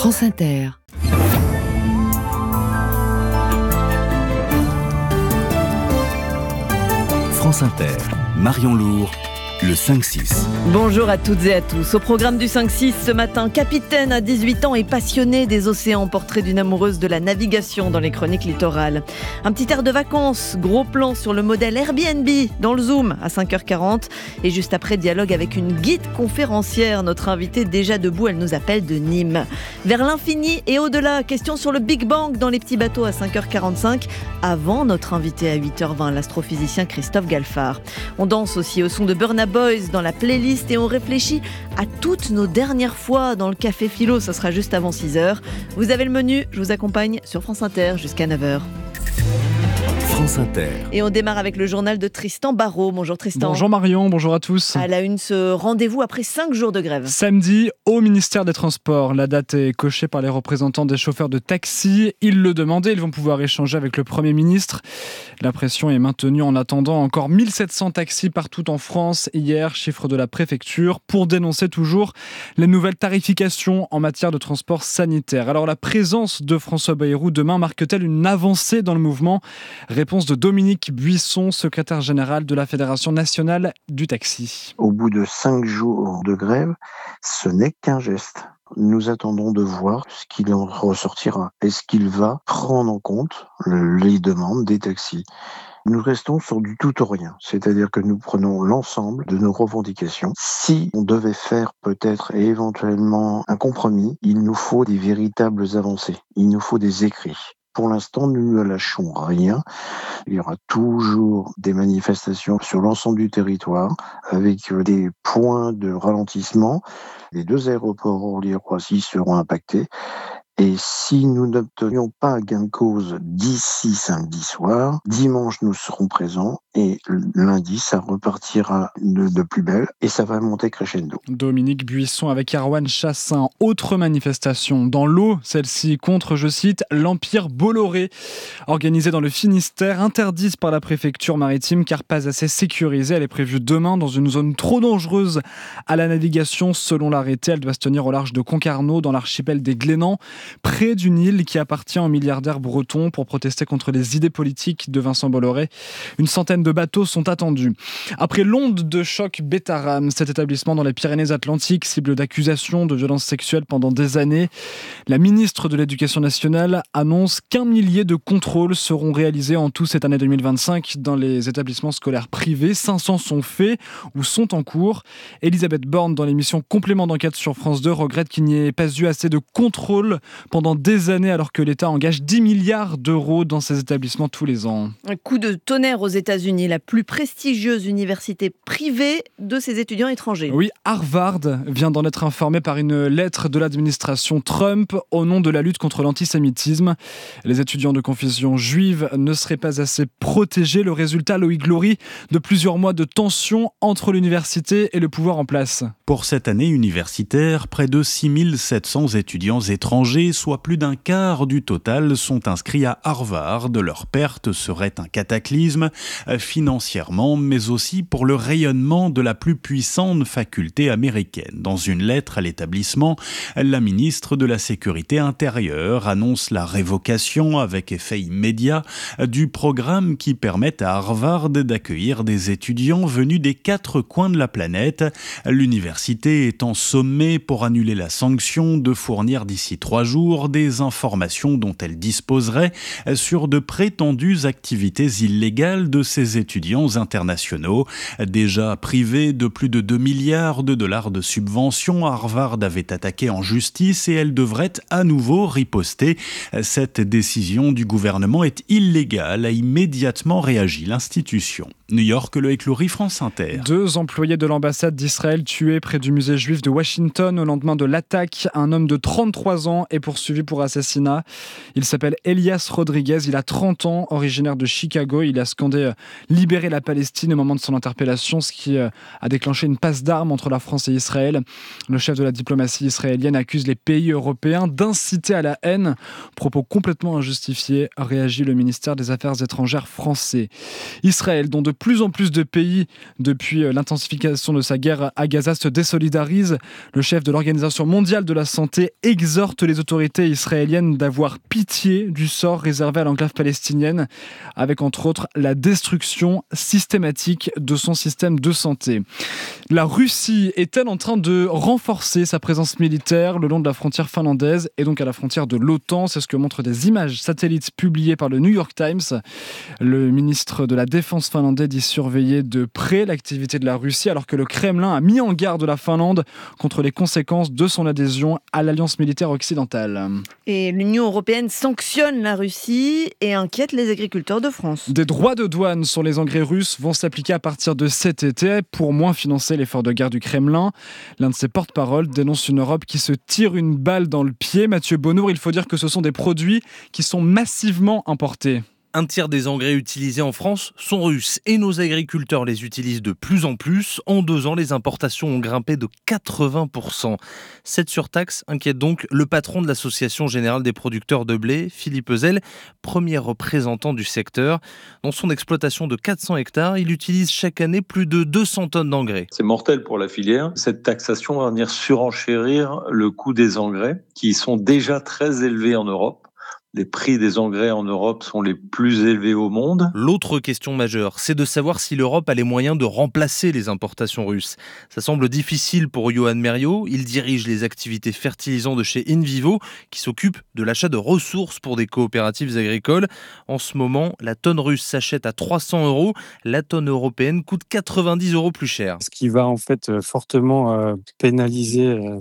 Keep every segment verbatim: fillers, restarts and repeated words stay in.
France Inter. France Inter, Marion Lourd, le cinq six. Bonjour à toutes et à tous. Au programme du cinq six ce matin, capitaine à dix-huit ans et passionné des océans, portrait d'une amoureuse de la navigation dans les chroniques littorales. Un petit air de vacances, gros plan sur le modèle Airbnb dans le Zoom à cinq heures quarante. Et juste après, dialogue avec une guide conférencière. Notre invitée déjà debout, elle nous appelle de Nîmes. Vers l'infini et au-delà, question sur le Big Bang dans les petits bateaux à cinq heures quarante-cinq. Avant notre invité à huit heures vingt, l'astrophysicien Christophe Galfard. On danse aussi au son de Burna Boys dans la playlist et on réfléchit à toutes nos dernières fois dans le Café Philo. Ça sera juste avant six heures. Vous avez le menu, je vous accompagne sur France Inter jusqu'à neuf heures. France Inter. Et on démarre avec le journal de Tristan Barraud. Bonjour Tristan. Bonjour Marion, bonjour à tous. À la une, ce rendez-vous après cinq jours de grève. Samedi, au ministère des Transports. La date est cochée par les représentants des chauffeurs de taxi. Ils le demandaient, ils vont pouvoir échanger avec le Premier ministre. La pression est maintenue en attendant encore mille sept cents taxis partout en France. Hier, chiffre de la préfecture, pour dénoncer toujours les nouvelles tarifications en matière de transport sanitaire. Alors la présence de François Bayrou demain marque-t-elle une avancée dans le mouvement ? Réponse de Dominique Buisson, secrétaire général de la Fédération nationale du taxi. Au bout de cinq jours de grève, ce n'est qu'un geste. Nous attendons de voir ce qu'il en ressortira. Est-ce qu'il va prendre en compte les demandes des taxis ? Nous restons sur du tout ou rien, c'est-à-dire que nous prenons l'ensemble de nos revendications. Si on devait faire peut-être et éventuellement un compromis, il nous faut des véritables avancées, il nous faut des écrits. Pour l'instant, nous ne lâchons rien. Il y aura toujours des manifestations sur l'ensemble du territoire avec des points de ralentissement. Les deux aéroports Orly-Roissy seront impactés. Et si nous n'obtenions pas gain de cause d'ici samedi soir, dimanche nous serons présents et lundi ça repartira de, de plus belle et ça va monter crescendo. Dominique Buisson avec Erwan Chassin. Autre manifestation dans l'eau, celle-ci contre, je cite, l'Empire Bolloré, organisée dans le Finistère, interdite par la préfecture maritime car pas assez sécurisée. Elle est prévue demain dans une zone trop dangereuse à la navigation. Selon l'arrêté, elle doit se tenir au large de Concarneau dans l'archipel des Glénans, près d'une île qui appartient au milliardaire breton, pour protester contre les idées politiques de Vincent Bolloré. Une centaine de bateaux sont attendus. Après l'onde de choc Betaram, cet établissement dans les Pyrénées-Atlantiques, cible d'accusations de violences sexuelles pendant des années, la ministre de l'Éducation nationale annonce qu'un millier de contrôles seront réalisés en tout cette année deux mille vingt-cinq dans les établissements scolaires privés. cinq cents sont faits ou sont en cours. Elisabeth Borne, dans l'émission Complément d'enquête sur France deux, regrette qu'il n'y ait pas eu assez de contrôles pendant des années alors que l'État engage dix milliards d'euros dans ces établissements tous les ans. Un coup de tonnerre aux États-Unis, la plus prestigieuse université privée de ses étudiants étrangers. Oui, Harvard vient d'en être informé par une lettre de l'administration Trump au nom de la lutte contre l'antisémitisme. Les étudiants de confession juive ne seraient pas assez protégés. Le résultat, Loïc Glory, de plusieurs mois de tension entre l'université et le pouvoir en place. Pour cette année universitaire, près de six mille sept cents étudiants étrangers, soit plus d'un quart du total, sont inscrits à Harvard. Leur perte serait un cataclysme, financièrement, mais aussi pour le rayonnement de la plus puissante faculté américaine. Dans une lettre à l'établissement, la ministre de la Sécurité intérieure annonce la révocation avec effet immédiat du programme qui permet à Harvard d'accueillir des étudiants venus des quatre coins de la planète. L'université est en sommée pour annuler la sanction de fournir d'ici trois jours des informations dont elle disposerait sur de prétendues activités illégales de ses étudiants internationaux. Déjà privée de plus de deux milliards de dollars de subventions, Harvard avait attaqué en justice et elle devrait à nouveau riposter. Cette décision du gouvernement est illégale, a immédiatement réagi l'institution. New York, Loïc Loury, France Inter. Deux employés de l'ambassade d'Israël tués près du musée juif de Washington au lendemain de l'attaque. Un homme de trente-trois ans est poursuivi pour assassinat. Il s'appelle Elias Rodriguez, il a trente ans, originaire de Chicago. Il a scandé euh, « Libérer la Palestine » au moment de son interpellation, ce qui euh, a déclenché une passe d'armes entre la France et Israël. Le chef de la diplomatie israélienne accuse les pays européens d'inciter à la haine. Propos complètement injustifiés, réagit le ministère des Affaires étrangères français. Israël, dont de plus en plus de pays depuis l'intensification de sa guerre à Gaza se désolidarisent. Le chef de l'Organisation mondiale de la santé exhorte les autorités israéliennes d'avoir pitié du sort réservé à l'enclave palestinienne, avec entre autres la destruction systématique de son système de santé. La Russie est-elle en train de renforcer sa présence militaire le long de la frontière finlandaise et donc à la frontière de l'OTAN? C'est ce que montrent des images satellites publiées par le New York Times. Le ministre de la Défense finlandais dit surveiller de près l'activité de la Russie alors que le Kremlin a mis en garde la Finlande contre les conséquences de son adhésion à l'alliance militaire occidentale. Et l'Union européenne sanctionne la Russie et inquiète les agriculteurs de France. Des droits de douane sur les engrais russes vont s'appliquer à partir de cet été pour moins financer l'effort de guerre du Kremlin. L'un de ses porte-parole dénonce une Europe qui se tire une balle dans le pied. Mathieu Bonnour, il faut dire que ce sont des produits qui sont massivement importés. Un tiers des engrais utilisés en France sont russes et nos agriculteurs les utilisent de plus en plus. En deux ans, les importations ont grimpé de quatre-vingts pour cent. Cette surtaxe inquiète donc le patron de l'Association générale des producteurs de blé, Philippe Ezel, premier représentant du secteur. Dans son exploitation de quatre cents hectares, il utilise chaque année plus de deux cents tonnes d'engrais. C'est mortel pour la filière. Cette taxation va venir surenchérir le coût des engrais qui sont déjà très élevés en Europe. Les prix des engrais en Europe sont les plus élevés au monde. L'autre question majeure, c'est de savoir si l'Europe a les moyens de remplacer les importations russes. Ça semble difficile pour Johan Meriot. Il dirige les activités fertilisants de chez InVivo, qui s'occupe de l'achat de ressources pour des coopératives agricoles. En ce moment, la tonne russe s'achète à trois cents euros. La tonne européenne coûte quatre-vingt-dix euros plus cher. Ce qui va en fait fortement euh, pénaliser euh,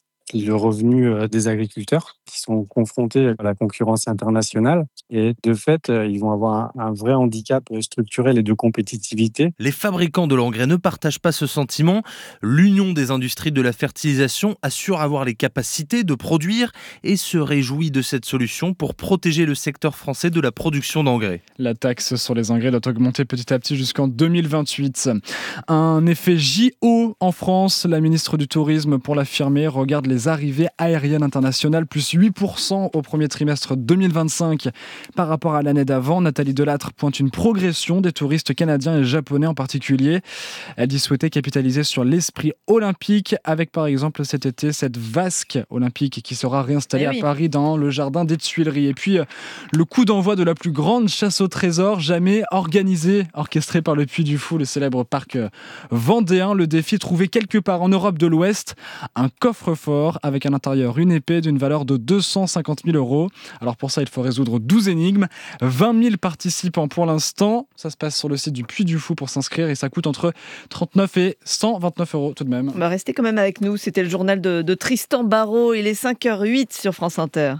le revenu euh, des agriculteurs qui sont confrontés à la concurrence internationale et de fait, euh, ils vont avoir un, un vrai handicap structurel et de compétitivité. Les fabricants de l'engrais ne partagent pas ce sentiment. L'Union des industries de la fertilisation assure avoir les capacités de produire et se réjouit de cette solution pour protéger le secteur français de la production d'engrais. La taxe sur les engrais doit augmenter petit à petit jusqu'en deux mille vingt-huit. Un effet J O en France, la ministre du Tourisme pour l'affirmer regarde les arrivées aériennes internationales plus huit pour cent au premier trimestre deux mille vingt-cinq par rapport à l'année d'avant. Nathalie Delattre pointe une progression des touristes canadiens et japonais en particulier. Elle dit souhaiter capitaliser sur l'esprit olympique avec par exemple cet été cette vasque olympique qui sera réinstallée eh oui. à Paris dans le jardin des Tuileries. Et puis le coup d'envoi de la plus grande chasse au trésor jamais organisée, orchestrée par le Puy du Fou, le célèbre parc vendéen. Le défi, trouver quelque part en Europe de l'Ouest un coffre-fort avec à l'intérieur une épée d'une valeur de deux cent cinquante mille euros. Alors pour ça, il faut résoudre douze énigmes. vingt mille participants pour l'instant. Ça se passe sur le site du Puy du Fou pour s'inscrire et ça coûte entre trente-neuf et cent vingt-neuf euros tout de même. Bah restez quand même avec nous. C'était le journal de, de Tristan Barraud. Il est cinq heures huit sur France Inter.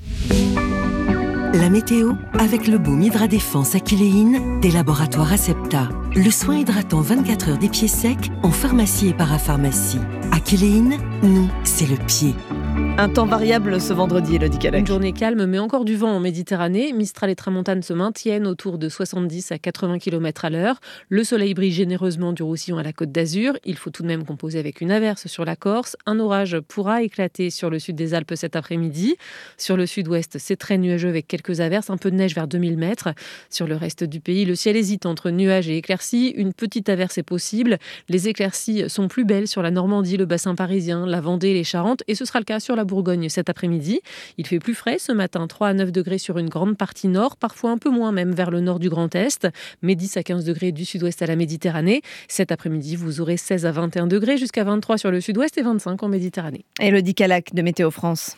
La météo avec le baume Hydra Défense Aquiléine des laboratoires Acepta. Le soin hydratant vingt-quatre heures des pieds secs en pharmacie et parapharmacie. Aquiléine, nous, c'est le pied. Un temps variable ce vendredi, Elodie Calac. Une journée calme, mais encore du vent en Méditerranée. Mistral et tramontane se maintiennent autour de soixante-dix à quatre-vingts kilomètres à l'heure. Le soleil brille généreusement du Roussillon à la Côte d'Azur. Il faut tout de même composer avec une averse sur la Corse. Un orage pourra éclater sur le sud des Alpes cet après-midi. Sur le sud-ouest, c'est très nuageux avec quelques averses, un peu de neige vers deux mille mètres. Sur le reste du pays, le ciel hésite entre nuages et éclaircies. Une petite averse est possible. Les éclaircies sont plus belles sur la Normandie, le bassin parisien, la Vendée et les Charentes. Et ce sera le cas sur la Bourgogne cet après-midi. Il fait plus frais ce matin, trois à neuf degrés sur une grande partie nord, parfois un peu moins même vers le nord du Grand Est, mais dix à quinze degrés du sud-ouest à la Méditerranée. Cet après-midi, vous aurez seize à vingt et un degrés, jusqu'à vingt-trois sur le sud-ouest et vingt-cinq en Méditerranée. Elodie Calac de Météo France.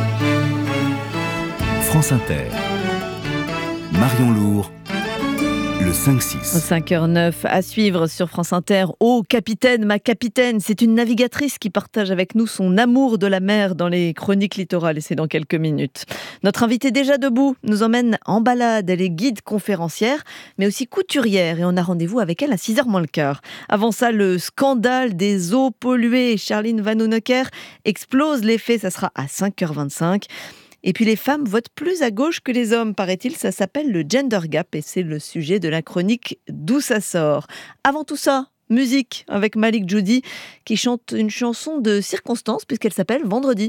France Inter. Marion Lourd. Le cinq six. cinq heures neuf à suivre sur France Inter. Oh, capitaine, ma capitaine, c'est une navigatrice qui partage avec nous son amour de la mer dans les chroniques littorales et c'est dans quelques minutes. Notre invitée déjà debout nous emmène en balade. Elle est guide conférencière, mais aussi couturière et on a rendez-vous avec elle à six heures moins le quart. Avant ça, le scandale des eaux polluées. Charline Vanhoenacker explose les faits, ça sera à cinq heures vingt-cinq. Et puis les femmes votent plus à gauche que les hommes, paraît-il. Ça s'appelle le gender gap et c'est le sujet de la chronique D'où ça sort. Avant tout ça, musique avec Malik Djoudi qui chante une chanson de circonstance puisqu'elle s'appelle Vendredi.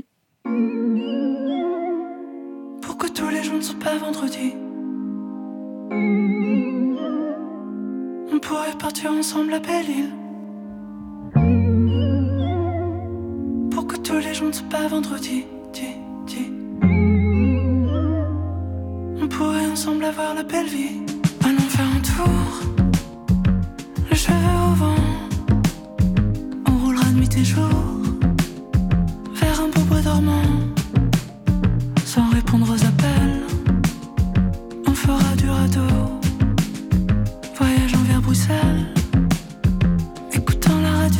Pourquoi tous les jours ne sont pas vendredi? On pourrait partir ensemble à Belle-Île. Pour que tous les jours ne soient pas vendredi, di, di. On pourrait ensemble avoir la belle vie. Allons faire un tour, les cheveux au vent. On roulera nuit et jour vers un beau bois dormant. Sans répondre aux appels, on fera du radeau, voyageant vers Bruxelles, écoutant la radio.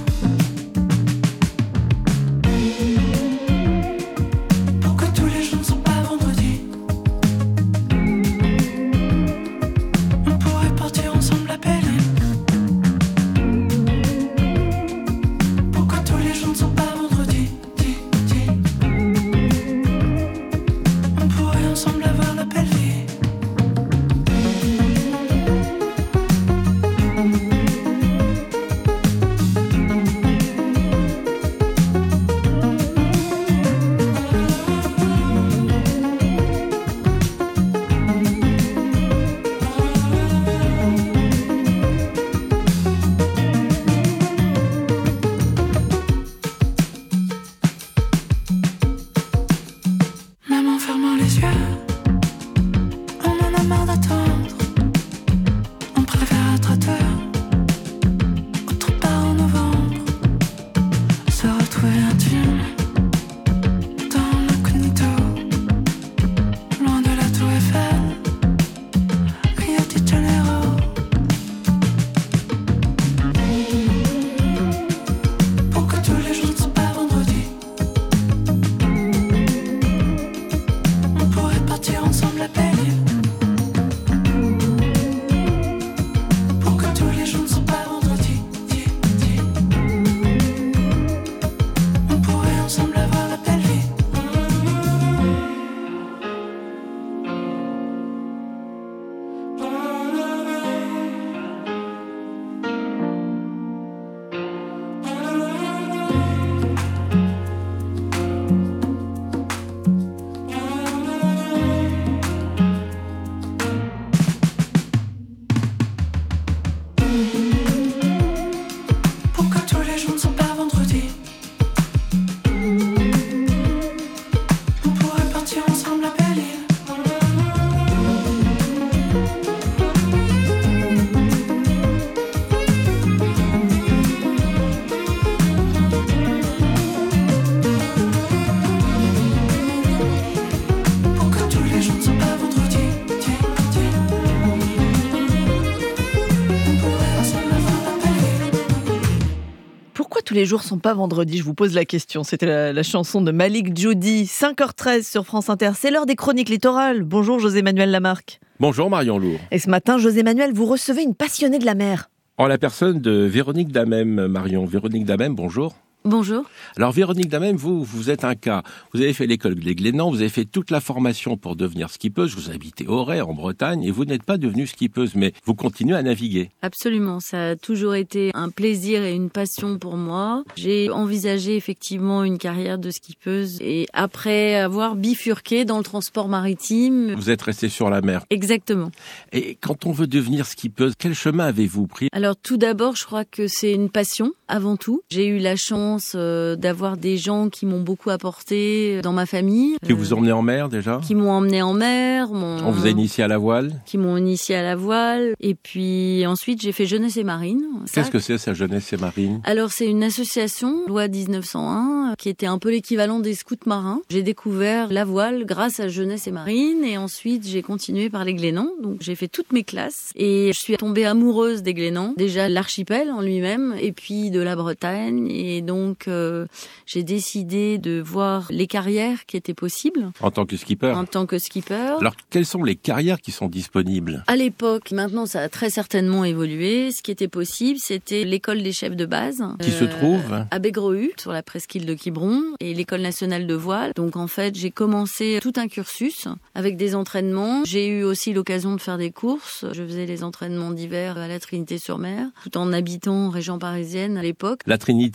Les jours sont pas vendredi, je vous pose la question. C'était la, la chanson de Malik Djoudi, cinq heures treize sur France Inter. C'est l'heure des chroniques littorales. Bonjour José-Manuel Lamarque. Bonjour Marion Lourd. Et ce matin, José-Manuel, vous recevez une passionnée de la mer. En la personne de Véronique Damem, Marion. Véronique Damem, bonjour. Bonjour. Alors Véronique Damem, vous, vous êtes un cas. Vous avez fait l'école des Glénans, vous avez fait toute la formation pour devenir skipeuse, vous habitez Auray, en Bretagne, et vous n'êtes pas devenue skipeuse, mais vous continuez à naviguer. Absolument, ça a toujours été un plaisir et une passion pour moi. J'ai envisagé effectivement une carrière de skipeuse, et après avoir bifurqué dans le transport maritime... Vous êtes restée sur la mer. Exactement. Et quand on veut devenir skipeuse, quel chemin avez-vous pris ? Alors tout d'abord, je crois que c'est une passion, avant tout. J'ai eu la chance d'avoir des gens qui m'ont beaucoup apporté dans ma famille. Qui vous emmenaient en mer déjà ? Qui m'ont emmené en mer. Mon... On vous a initié à la voile ? Qui m'ont initié à la voile. Et puis ensuite, j'ai fait Jeunesse et Marine. Qu'est-ce que c'est, ça, Jeunesse et Marine ? Alors, c'est une association, loi dix-neuf cent un, qui était un peu l'équivalent des scouts marins. J'ai découvert la voile grâce à Jeunesse et Marine. Et ensuite, j'ai continué par les Glénans. Donc, j'ai fait toutes mes classes. Et je suis tombée amoureuse des Glénans. Déjà, l'archipel en lui-même. Et puis, de la Bretagne. Et donc, Donc, euh, j'ai décidé de voir les carrières qui étaient possibles. En tant que skipper ? En tant que skipper. Alors, quelles sont les carrières qui sont disponibles ? À l'époque, maintenant, ça a très certainement évolué. Ce qui était possible, c'était l'école des chefs de base. Qui euh, se trouve à Bégreux, sur la presqu'île de Quiberon, et l'école nationale de voile. Donc, en fait, j'ai commencé tout un cursus avec des entraînements. J'ai eu aussi l'occasion de faire des courses. Je faisais les entraînements d'hiver à la Trinité-sur-Mer, tout en habitant en région parisienne à l'époque. La Trinité-sur-Mer,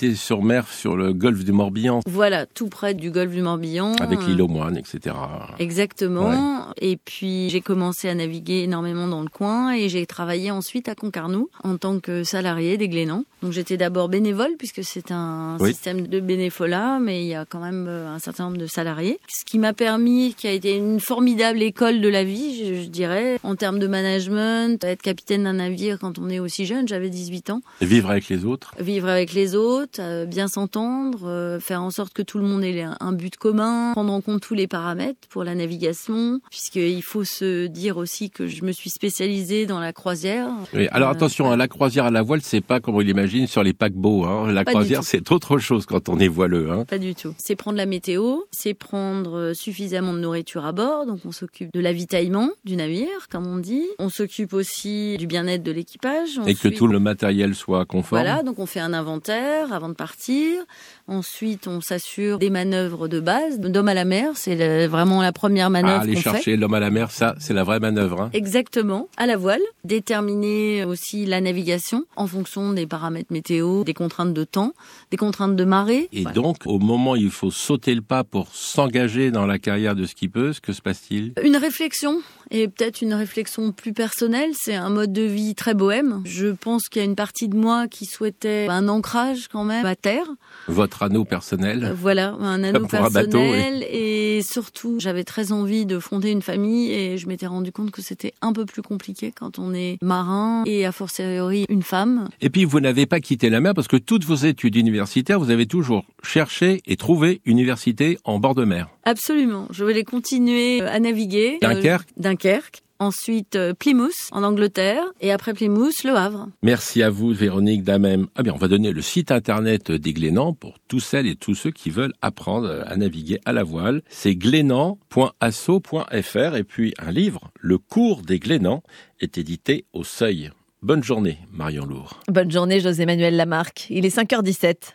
mer sur le golfe du Morbihan. Voilà, tout près du golfe du Morbihan. Avec l'île aux Moines, et cetera. Exactement. Ouais. Et puis, j'ai commencé à naviguer énormément dans le coin et j'ai travaillé ensuite à Concarneau en tant que salarié des Glénans. Donc, j'étais d'abord bénévole puisque c'est un oui. système de bénévolat, mais il y a quand même un certain nombre de salariés. Ce qui m'a permis, qui a été une formidable école de la vie, je, je dirais, en termes de management, être capitaine d'un navire quand on est aussi jeune, j'avais dix-huit ans. Et vivre avec les autres. Vivre avec les autres, euh, bien s'entendre, euh, faire en sorte que tout le monde ait un but commun, prendre en compte tous les paramètres pour la navigation, puisqu'il faut se dire aussi que je me suis spécialisée dans la croisière. Oui, alors euh, attention, hein, la croisière à la voile, c'est pas comme on l'imagine sur les paquebots. Hein. La pas croisière, c'est autre chose quand on est voileux. Hein. Pas du tout. C'est prendre la météo, c'est prendre suffisamment de nourriture à bord, donc on s'occupe de l'avitaillement du navire, comme on dit. On s'occupe aussi du bien-être de l'équipage. Et que tout le matériel soit conforme. Voilà, donc on fait un inventaire avant de partir. Ensuite, on s'assure des manœuvres de base. D'homme à la mer, c'est le, vraiment la première manœuvre ah, aller qu'on chercher fait. L'homme à la mer, ça, c'est la vraie manœuvre. Hein. Exactement. À la voile. Déterminer aussi la navigation en fonction des paramètres météo, des contraintes de temps, des contraintes de marée. Et voilà. donc, au moment où il faut sauter le pas pour s'engager dans la carrière de skippeuse, que se passe-t-il ? Une réflexion, et peut-être une réflexion plus personnelle. C'est un mode de vie très bohème. Je pense qu'il y a une partie de moi qui souhaitait un ancrage quand même à terre. Votre anneau personnel. Voilà, un anneau pour personnel. Un bateau, oui. Et surtout, j'avais très envie de fonder une famille et je m'étais rendu compte que c'était un peu plus compliqué quand on est marin et a fortiori une femme. Et puis, vous n'avez pas quitté la mer parce que toutes vos études universitaires, vous avez toujours cherché et trouvé une université en bord de mer. Absolument. Je voulais continuer à naviguer. Dunkerque. Euh, Dunkerque. Ensuite, euh, Plymouth, en Angleterre. Et après Plymouth, Le Havre. Merci à vous, Véronique Damem. Ah bien, on va donner le site internet des Glénans pour tous celles et tous ceux qui veulent apprendre à naviguer à la voile. C'est glénans point asso point f r. Et puis, un livre, Le cours des Glénans, est édité au Seuil. Bonne journée, Marion Lourd. Bonne journée, José-Manuel Lamarque. Il est cinq heures dix-sept.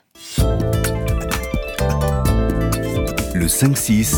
Le cinq six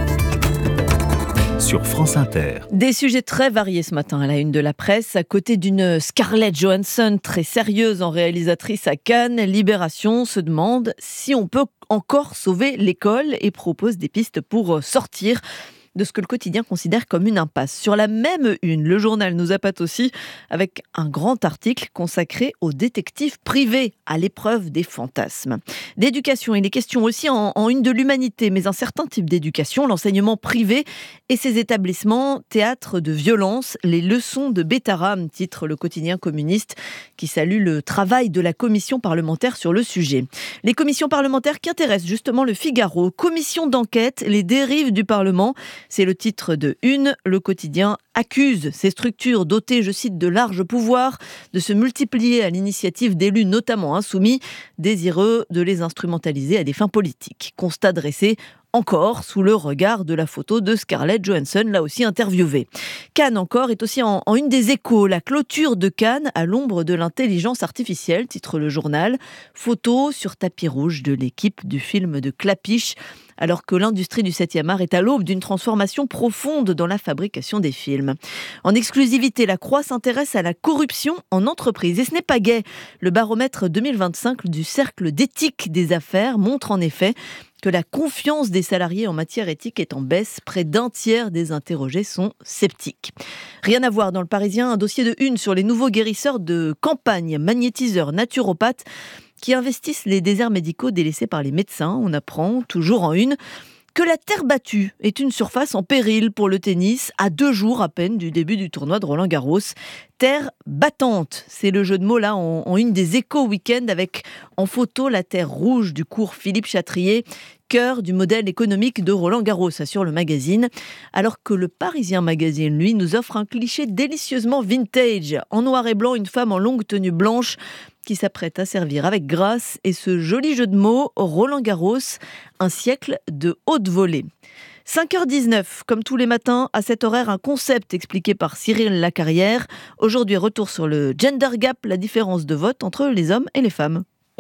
sur France Inter. Des sujets très variés ce matin à la une de la presse. À côté d'une Scarlett Johansson très sérieuse en réalisatrice à Cannes, Libération se demande si on peut encore sauver l'école et propose des pistes pour sortir de ce que le quotidien considère comme une impasse. Sur la même une, le journal nous appâte aussi avec un grand article consacré aux détectives privés, à l'épreuve des fantasmes. D'éducation, il est question aussi en, en une de l'humanité, mais un certain type d'éducation, l'enseignement privé et ses établissements, théâtre de violence, les leçons de Bétarame, titre le quotidien communiste qui salue le travail de la commission parlementaire sur le sujet. Les commissions parlementaires qui intéressent justement le Figaro, commission d'enquête, les dérives du Parlement. C'est le titre de Une. Le quotidien accuse ces structures dotées, je cite, de larges pouvoirs, de se multiplier à l'initiative d'élus notamment insoumis, désireux de les instrumentaliser à des fins politiques. Constat dressé encore sous le regard de la photo de Scarlett Johansson, là aussi interviewée. Cannes encore est aussi en, en une des Échos. La clôture de Cannes à l'ombre de l'intelligence artificielle, titre le journal. Photo sur tapis rouge de l'équipe du film de Clapiche, alors que l'industrie du septième art est à l'aube d'une transformation profonde dans la fabrication des films. En exclusivité, la Croix s'intéresse à la corruption en entreprise. Et ce n'est pas gai. Le baromètre deux mille vingt-cinq du Cercle d'éthique des affaires montre en effet que la confiance des salariés en matière éthique est en baisse. Près d'un tiers des interrogés sont sceptiques. Rien à voir dans le Parisien, un dossier de une sur les nouveaux guérisseurs de campagne, magnétiseurs, naturopathes, qui investissent les déserts médicaux délaissés par les médecins. On apprend, toujours en une, que la terre battue est une surface en péril pour le tennis, à deux jours à peine du début du tournoi de Roland-Garros. Terre battante, c'est le jeu de mots là en, en une des Échos week-end avec en photo la terre rouge du cours Philippe Chatrier, cœur du modèle économique de Roland-Garros, assure le magazine. Alors que le Parisien Magazine, lui, nous offre un cliché délicieusement vintage. En noir et blanc, une femme en longue tenue blanche qui s'apprête à servir avec grâce et ce joli jeu de mots, Roland-Garros, un siècle de haute volée. cinq heures dix-neuf, comme tous les matins, à cet horaire, un concept expliqué par Cyril Lacarrière. Aujourd'hui, retour sur le gender gap, la différence de vote entre les hommes et les femmes.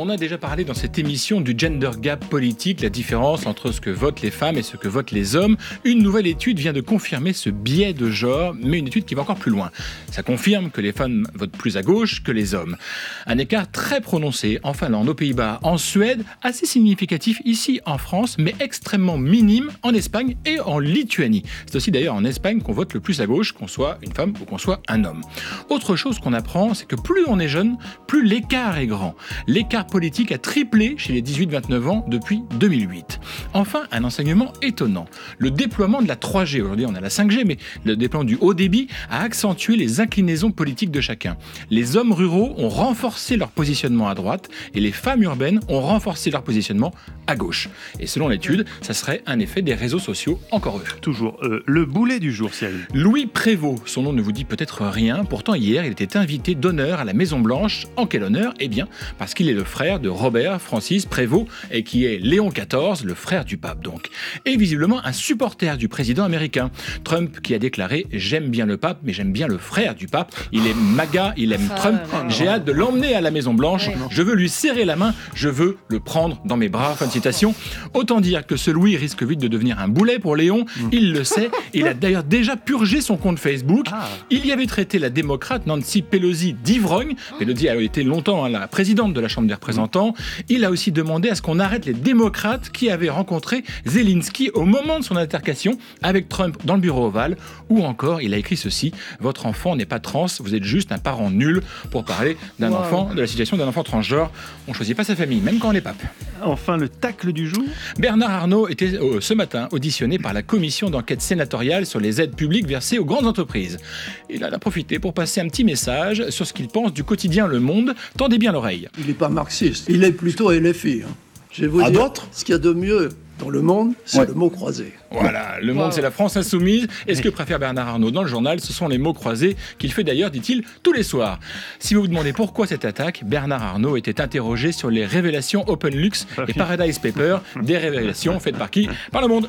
On a déjà parlé dans cette émission du gender gap politique, la différence entre ce que votent les femmes et ce que votent les hommes. Une nouvelle étude vient de confirmer ce biais de genre, mais une étude qui va encore plus loin. Ça confirme que les femmes votent plus à gauche que les hommes. Un écart très prononcé en Finlande, aux Pays-Bas, en Suède, assez significatif ici en France, mais extrêmement minime en Espagne et en Lituanie. C'est aussi d'ailleurs en Espagne qu'on vote le plus à gauche, qu'on soit une femme ou qu'on soit un homme. Autre chose qu'on apprend, c'est que plus on est jeune, plus l'écart est grand. L'écart politique a triplé chez les dix-huit vingt-neuf ans depuis deux mille huit. Enfin, un enseignement étonnant. Le déploiement de la trois G, aujourd'hui on a la cinq G, mais le déploiement du haut débit a accentué les inclinaisons politiques de chacun. Les hommes ruraux ont renforcé leur positionnement à droite et les femmes urbaines ont renforcé leur positionnement à gauche. Et selon l'étude, ça serait un effet des réseaux sociaux, encore eux. Toujours euh, le boulet du jour, Cyril. Louis Prévost, son nom ne vous dit peut-être rien, pourtant hier il était invité d'honneur à la Maison Blanche. En quel honneur ? Eh bien, parce qu'il est le frère de Robert Francis Prévost et qui est Léon quatorze, le frère du pape donc. Et visiblement un supporter du président américain. Trump qui a déclaré « J'aime bien le pape, mais j'aime bien le frère du pape. Il est MAGA, il aime Trump. J'ai hâte de l'emmener à la Maison Blanche. Je veux lui serrer la main, je veux le prendre dans mes bras. » Fin de citation. Autant dire que ce Louis risque vite de devenir un boulet pour Léon. Il le sait. Il a d'ailleurs déjà purgé son compte Facebook. Il y avait traité la démocrate Nancy Pelosi d'ivrogne. Pelosi a été longtemps hein, la présidente de la Chambre des représentants. Il a aussi demandé à ce qu'on arrête les démocrates qui avaient rencontré Zelensky au moment de son altercation avec Trump dans le bureau ovale. Ou encore, il a écrit ceci: votre enfant n'est pas trans, vous êtes juste un parent nul, pour parler d'un wow. enfant, de la situation d'un enfant transgenre. On ne choisit pas sa famille, même quand on est pape. Enfin, le tacle du jour. Bernard Arnault était euh, ce matin auditionné par la commission d'enquête sénatoriale sur les aides publiques versées aux grandes entreprises. Il en a profité pour passer un petit message sur ce qu'il pense du quotidien Le Monde. Tendez bien l'oreille. Il n'est pas marxiste, il est plutôt L F I. Hein. Je vais vous à dire, d'autres ce qu'il y a de mieux dans Le Monde, c'est ouais. le mot croisé. Voilà, Le Monde, wow. c'est la France insoumise. Et ce que préfère Bernard Arnault dans le journal, ce sont les mots croisés qu'il fait d'ailleurs, dit-il, tous les soirs. Si vous vous demandez pourquoi cette attaque, Bernard Arnault était interrogé sur les révélations OpenLux et Paradise Paper, des révélations faites par qui ? Par Le Monde.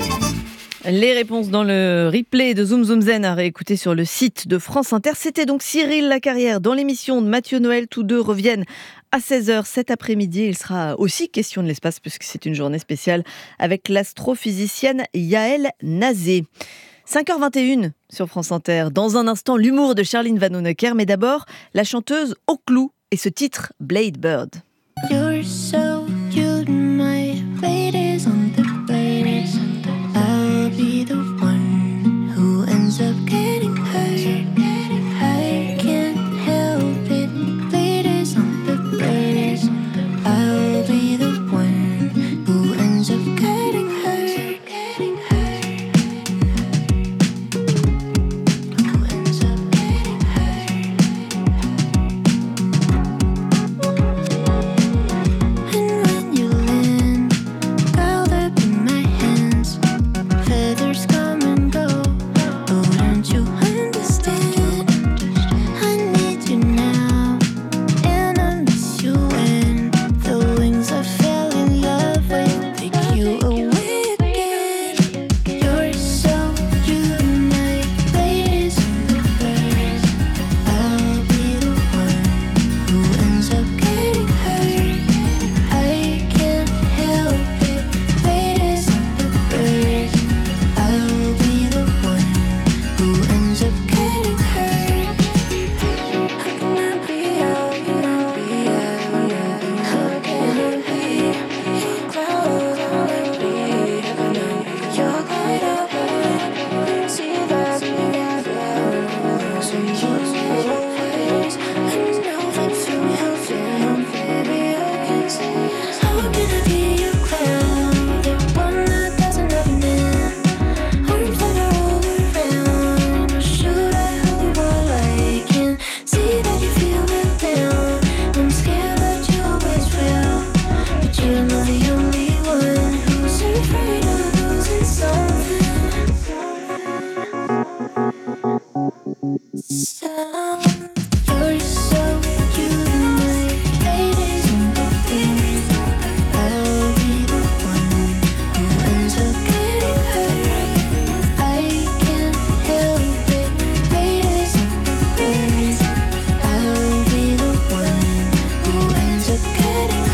Les réponses dans le replay de Zoom Zoom Zen à réécouter sur le site de France Inter. C'était donc Cyril Lacarrière dans l'émission de Mathieu Noël. Tous deux reviennent à seize heures cet après-midi. Il sera aussi question de l'espace puisque c'est une journée spéciale avec l'astrophysicienne Yael Nazé. cinq heures vingt et une sur France Inter. Dans un instant, l'humour de Charline Vanhoenacker. Mais d'abord, la chanteuse Au Clou et ce titre Blade Bird. You're so cute, my blade is on the blade. I'll be the one who ends up getting hurt. I can't help it, blade is on the blade. I'll be the one who ends up getting hurt. Getting hurt. Who ends up getting hurt. And when you land, curled up in my hands, feathers come and go. Oh, don't you understand? I need you now, and I miss you when the wings I fell in love with take you away again. You're so cute, my blade is on the bird. I'll be the one who ends up getting hurt. I can't help it, blade is on the bird. I'll be the one who ends up getting hurt. How can I be out? How can I be out? How can I be your cloud? How can I be heaven? Your light up, see that together. So you say your face, and know that you have been, baby. I can say, how can I be your cloud? The one that doesn't have an end. Arms that are all around. Or should I hold you while I can see that you feel it down? I'm scared that you always will, but you're not the only one who's afraid of losing something. You're so cute, my lady's on the bed. I'll be the one who ends up getting hurt. I can't help it, ladies on the bed. I'll be the one who ends up getting hurt.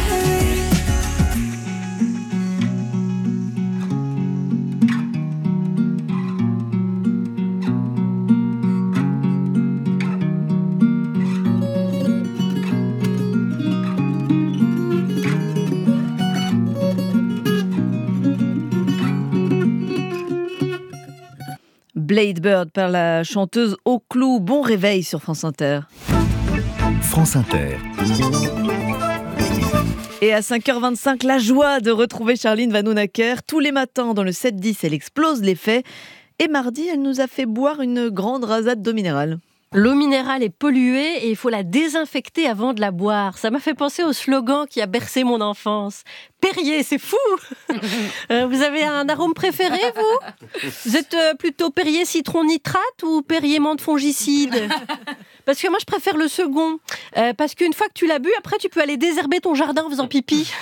Blade Bird par la chanteuse Au Clou. Bon réveil sur France Inter. France Inter. Et à cinq heures vingt-cinq, la joie de retrouver Charline Vanhoenacker. Tous les matins dans le sept dix, elle explose les faits. Et mardi, elle nous a fait boire une grande rasade d'eau minérale. L'eau minérale est polluée et il faut la désinfecter avant de la boire. Ça m'a fait penser au slogan qui a bercé mon enfance. Perrier, c'est fou. euh, Vous avez un arôme préféré, vous? Vous êtes euh, plutôt Perrier citron nitrate ou Perrier menthe fongicide? Parce que moi, je préfère le second. Euh, parce qu'une fois que tu l'as bu, après, tu peux aller désherber ton jardin en faisant pipi.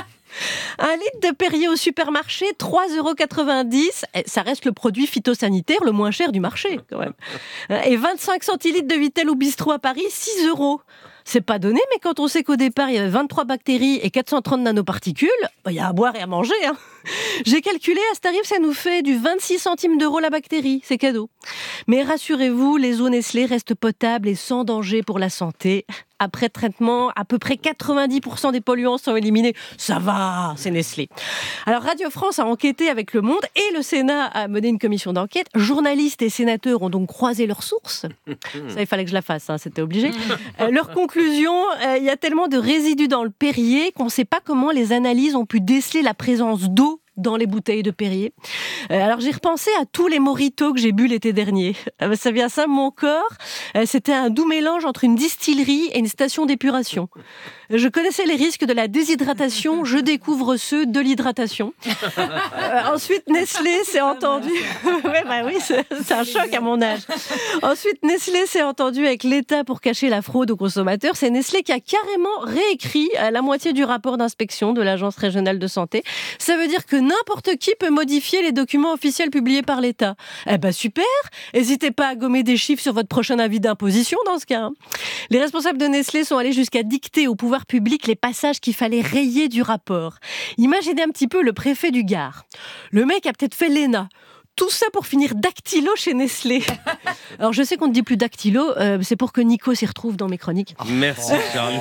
Un litre de Perrier au supermarché, trois euros quatre-vingt-dix. Ça reste le produit phytosanitaire le moins cher du marché, quand même. Et vingt-cinq centilitres de Vittel au bistrot à Paris, six euros. C'est pas donné, mais quand on sait qu'au départ, il y avait vingt-trois bactéries et quatre cent trente nanoparticules, il y a à boire et à manger. Hein. J'ai calculé, à ce tarif, ça nous fait du vingt-six centimes d'euros la bactérie. C'est cadeau. Mais rassurez-vous, les eaux Nestlé restent potables et sans danger pour la santé. Après traitement, à peu près quatre-vingt-dix pour cent des polluants sont éliminés. Ça va, c'est Nestlé. Alors Radio France a enquêté avec Le Monde et le Sénat a mené une commission d'enquête. Journalistes et sénateurs ont donc croisé leurs sources. Ça, il fallait que je la fasse, hein, c'était obligé. Euh, leur conclusion, euh, il y a tellement de résidus dans le Perrier qu'on ne sait pas comment les analyses ont pu déceler la présence d'eau dans les bouteilles de Perrier. Euh, alors j'ai repensé à tous les mojitos que j'ai bu l'été dernier. Euh, ça vient ça, mon corps, euh, c'était un doux mélange entre une distillerie et une station d'épuration. Je connaissais les risques de la déshydratation, je découvre ceux de l'hydratation. Euh, ensuite, Nestlé s'est entendu... ouais, bah oui, c'est, c'est un choc à mon âge. Ensuite, Nestlé s'est entendu avec l'État pour cacher la fraude aux consommateurs. C'est Nestlé qui a carrément réécrit la moitié du rapport d'inspection de l'Agence régionale de santé. Ça veut dire que n'importe qui peut modifier les documents officiels publiés par l'État. Eh ben super. N'hésitez pas à gommer des chiffres sur votre prochain avis d'imposition dans ce cas. Les responsables de Nestlé sont allés jusqu'à dicter au pouvoir public les passages qu'il fallait rayer du rapport. Imaginez un petit peu le préfet du Gard. Le mec a peut-être fait l'E N A. Tout ça pour finir dactylo chez Nestlé. Alors je sais qu'on ne dit plus dactylo, euh, c'est pour que Nico s'y retrouve dans mes chroniques. Merci Charlie.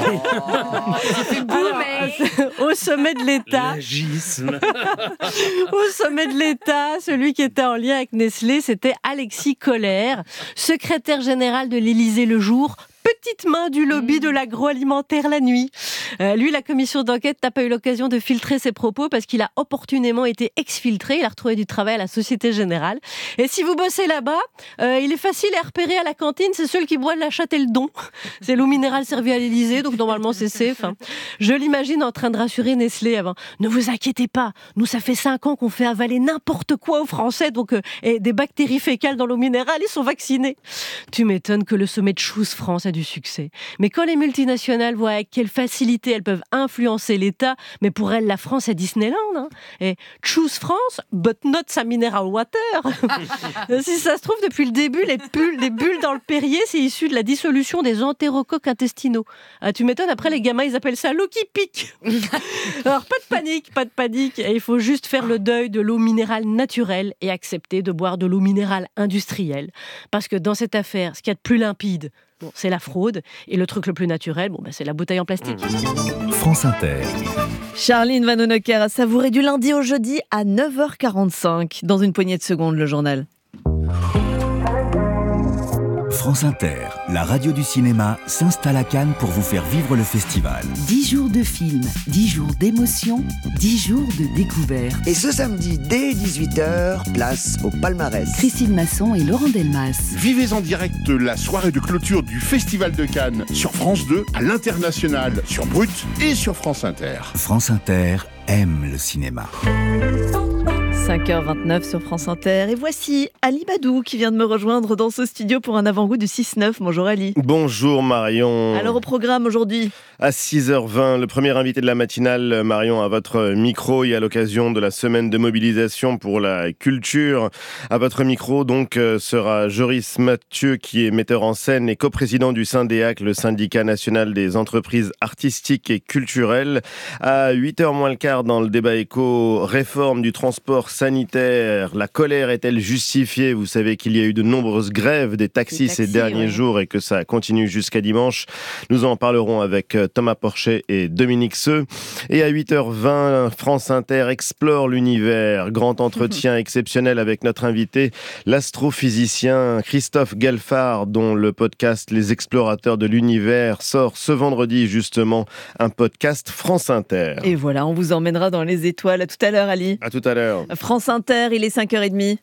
Au sommet de l'État. L'agisme. Au sommet de l'État, celui qui était en lien avec Nestlé, c'était Alexis Kohler, secrétaire général de l'Élysée le jour, petite main du lobby de l'agroalimentaire la nuit. Euh, lui, la commission d'enquête n'a pas eu l'occasion de filtrer ses propos parce qu'il a opportunément été exfiltré. Il a retrouvé du travail à la Société Générale. Et si vous bossez là-bas, euh, il est facile à repérer à la cantine, c'est ceux qui boivent la Châteldon. C'est l'eau minérale servie à l'Élysée, donc normalement c'est safe. Hein. Je l'imagine en train de rassurer Nestlé avant. Ne vous inquiétez pas, nous ça fait cinq ans qu'on fait avaler n'importe quoi aux Français, donc euh, et des bactéries fécales dans l'eau minérale, ils sont vaccinés. Tu m'étonnes que le sommet de Choose France a du succès. Mais quand les multinationales voient avec quelle facilité elles peuvent influencer l'État, mais pour elles, la France est Disneyland. Hein. Et choose France, but not sa mineral water. Si ça se trouve, depuis le début, les bulles, les bulles dans le Perrier, c'est issu de la dissolution des entérocoques intestinaux. Ah, tu m'étonnes, après les gamins, ils appellent ça l'eau qui pique. Alors, pas de panique, pas de panique. Il faut juste faire le deuil de l'eau minérale naturelle et accepter de boire de l'eau minérale industrielle. Parce que dans cette affaire, ce qu'il y a de plus limpide, bon, c'est la fraude, et le truc le plus naturel, bon, bah, c'est la bouteille en plastique. France Inter. Charline Vanhoenacker a savouré du lundi au jeudi à neuf heures quarante-cinq. Dans une poignée de secondes, le journal. France Inter, la radio du cinéma, s'installe à Cannes pour vous faire vivre le festival. dix jours de films, dix jours d'émotion, dix jours de découverte. Et ce samedi, dès dix-huit heures, place au palmarès. Christine Masson et Laurent Delmas. Vivez en direct la soirée de clôture du Festival de Cannes sur France deux, à l'International, sur Brut et sur France Inter. France Inter aime le cinéma. cinq heures vingt-neuf sur France Inter. Et voici Ali Badou qui vient de me rejoindre dans ce studio pour un avant-goût du six neuf. Bonjour Ali. Bonjour Marion. Alors au programme aujourd'hui ? À six heures vingt, le premier invité de la matinale, Marion, à votre micro et à l'occasion de la semaine de mobilisation pour la culture. À votre micro, donc, sera Joris Mathieu, qui est metteur en scène et coprésident du Syndéac, le syndicat national des entreprises artistiques et culturelles. À huit heures moins le quart, dans le débat éco, réforme du transport sanitaires. La colère est-elle justifiée ? Vous savez qu'il y a eu de nombreuses grèves des taxis, taxis ces derniers ouais. jours et que ça continue jusqu'à dimanche. Nous en parlerons avec Thomas Porcher et Dominique Seux. Et à huit heures vingt, France Inter explore l'univers. Grand entretien exceptionnel avec notre invité, l'astrophysicien Christophe Galfard, dont le podcast Les Explorateurs de l'Univers sort ce vendredi justement, un podcast France Inter. Et voilà, on vous emmènera dans les étoiles. À tout à l'heure, Ali. À tout à l'heure. France Inter, il est cinq heures trente.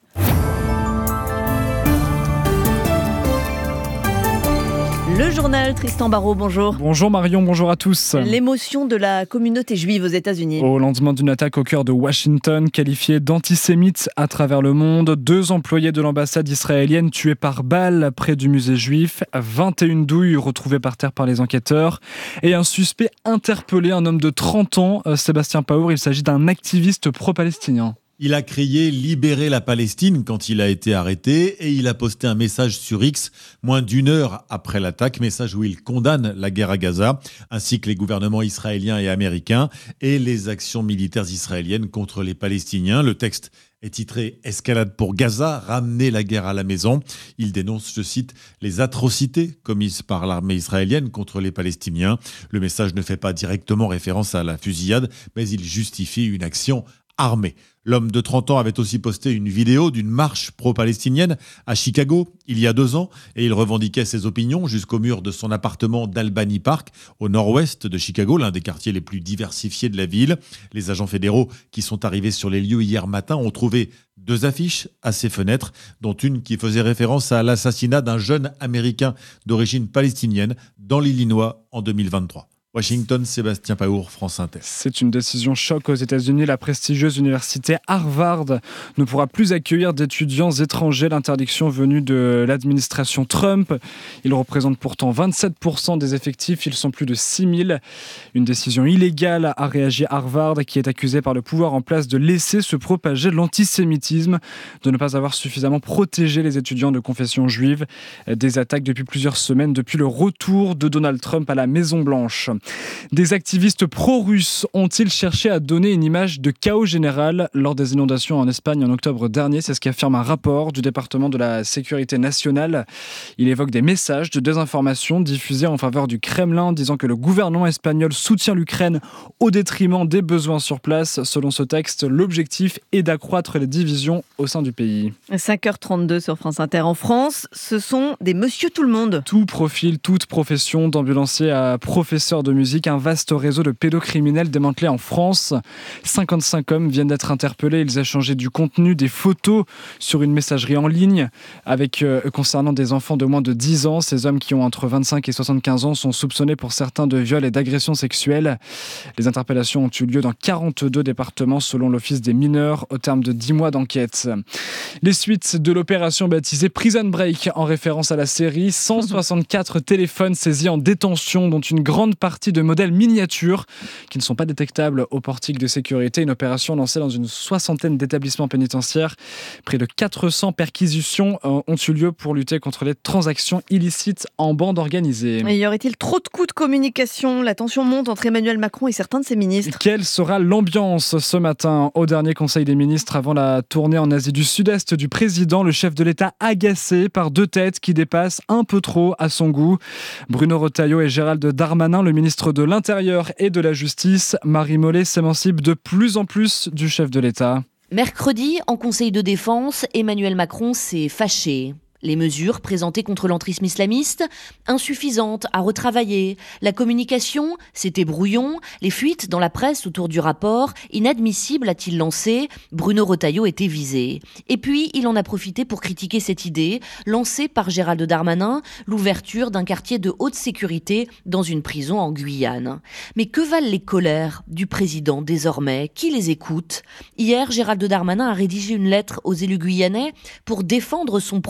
Le journal, Tristan Barraud, bonjour. Bonjour Marion, bonjour à tous. L'émotion de la communauté juive aux États-Unis. Au lendemain d'une attaque au cœur de Washington, qualifiée d'antisémite à travers le monde, deux employés de l'ambassade israélienne tués par balle près du musée juif, vingt et une douilles retrouvées par terre par les enquêteurs et un suspect interpellé, un homme de trente ans, Sébastien Paour. Il s'agit d'un activiste pro-palestinien. Il a crié « Libérez la Palestine » quand il a été arrêté et il a posté un message sur X moins d'une heure après l'attaque, message où il condamne la guerre à Gaza, ainsi que les gouvernements israéliens et américains et les actions militaires israéliennes contre les Palestiniens. Le texte est titré « Escalade pour Gaza, ramener la guerre à la maison ». Il dénonce, je cite, les atrocités commises par l'armée israélienne contre les Palestiniens. Le message ne fait pas directement référence à la fusillade, mais il justifie une action armée. L'homme de trente ans avait aussi posté une vidéo d'une marche pro-palestinienne à Chicago il y a deux ans et il revendiquait ses opinions jusqu'au mur de son appartement d'Albany Park au nord-ouest de Chicago, l'un des quartiers les plus diversifiés de la ville. Les agents fédéraux qui sont arrivés sur les lieux hier matin ont trouvé deux affiches à ses fenêtres, dont une qui faisait référence à l'assassinat d'un jeune Américain d'origine palestinienne dans l'Illinois en deux mille vingt-trois. Washington, Sébastien Paour, France Inter. C'est une décision choc aux États-Unis. La prestigieuse université Harvard ne pourra plus accueillir d'étudiants étrangers. L'interdiction venue de l'administration Trump. Ils représentent pourtant vingt-sept pour cent des effectifs. Ils sont plus de six mille. Une décision illégale, a réagi Harvard, qui est accusé par le pouvoir en place de laisser se propager l'antisémitisme, de ne pas avoir suffisamment protégé les étudiants de confession juive. Des attaques depuis plusieurs semaines, depuis le retour de Donald Trump à la Maison-Blanche. Des activistes pro-russes ont-ils cherché à donner une image de chaos général lors des inondations en Espagne en octobre dernier ? C'est ce qu'affirme un rapport du département de la sécurité nationale. Il évoque des messages de désinformation diffusés en faveur du Kremlin, disant que le gouvernement espagnol soutient l'Ukraine au détriment des besoins sur place. Selon ce texte, l'objectif est d'accroître les divisions au sein du pays. cinq heures trente-deux sur France Inter. En France, ce sont des monsieur tout le monde. Tout profil, toute profession, d'ambulancier à professeur de musique, un vaste réseau de pédocriminels démantelé en France. cinquante-cinq hommes viennent d'être interpellés. Ils échangeaient du contenu, des photos sur une messagerie en ligne avec, euh, concernant des enfants de moins de dix ans. Ces hommes qui ont entre vingt-cinq et soixante-quinze ans sont soupçonnés pour certains de viols et d'agressions sexuelles. Les interpellations ont eu lieu dans quarante-deux départements selon l'Office des mineurs au terme de dix mois d'enquête. Les suites de l'opération baptisée Prison Break en référence à la série. cent soixante-quatre téléphones saisis en détention, dont une grande partie de modèles miniatures qui ne sont pas détectables au portique de sécurité. Une opération lancée dans une soixantaine d'établissements pénitentiaires. Près de quatre cents perquisitions ont eu lieu pour lutter contre les transactions illicites en bande organisée. Et y aurait-il trop de coups de communication ? La tension monte entre Emmanuel Macron et certains de ses ministres. Quelle sera l'ambiance ce matin au dernier Conseil des ministres avant la tournée en Asie du Sud-Est du président, le chef de l'État agacé par deux têtes qui dépassent un peu trop à son goût. Bruno Retailleau et Gérald Darmanin, le ministre de l'Intérieur et de la Justice. Marie Mollet s'émancipe de plus en plus du chef de l'État. Mercredi, en Conseil de défense, Emmanuel Macron s'est fâché. Les mesures présentées contre l'entrisme islamiste, insuffisantes, à retravailler. La communication, c'était brouillon. Les fuites dans la presse autour du rapport, inadmissibles, a-t-il lancé. Bruno Retailleau était visé. Et puis, il en a profité pour critiquer cette idée, lancée par Gérald Darmanin, l'ouverture d'un quartier de haute sécurité dans une prison en Guyane. Mais que valent les colères du président désormais ? Qui les écoute ? Hier, Gérald Darmanin a rédigé une lettre aux élus guyanais pour défendre son projet.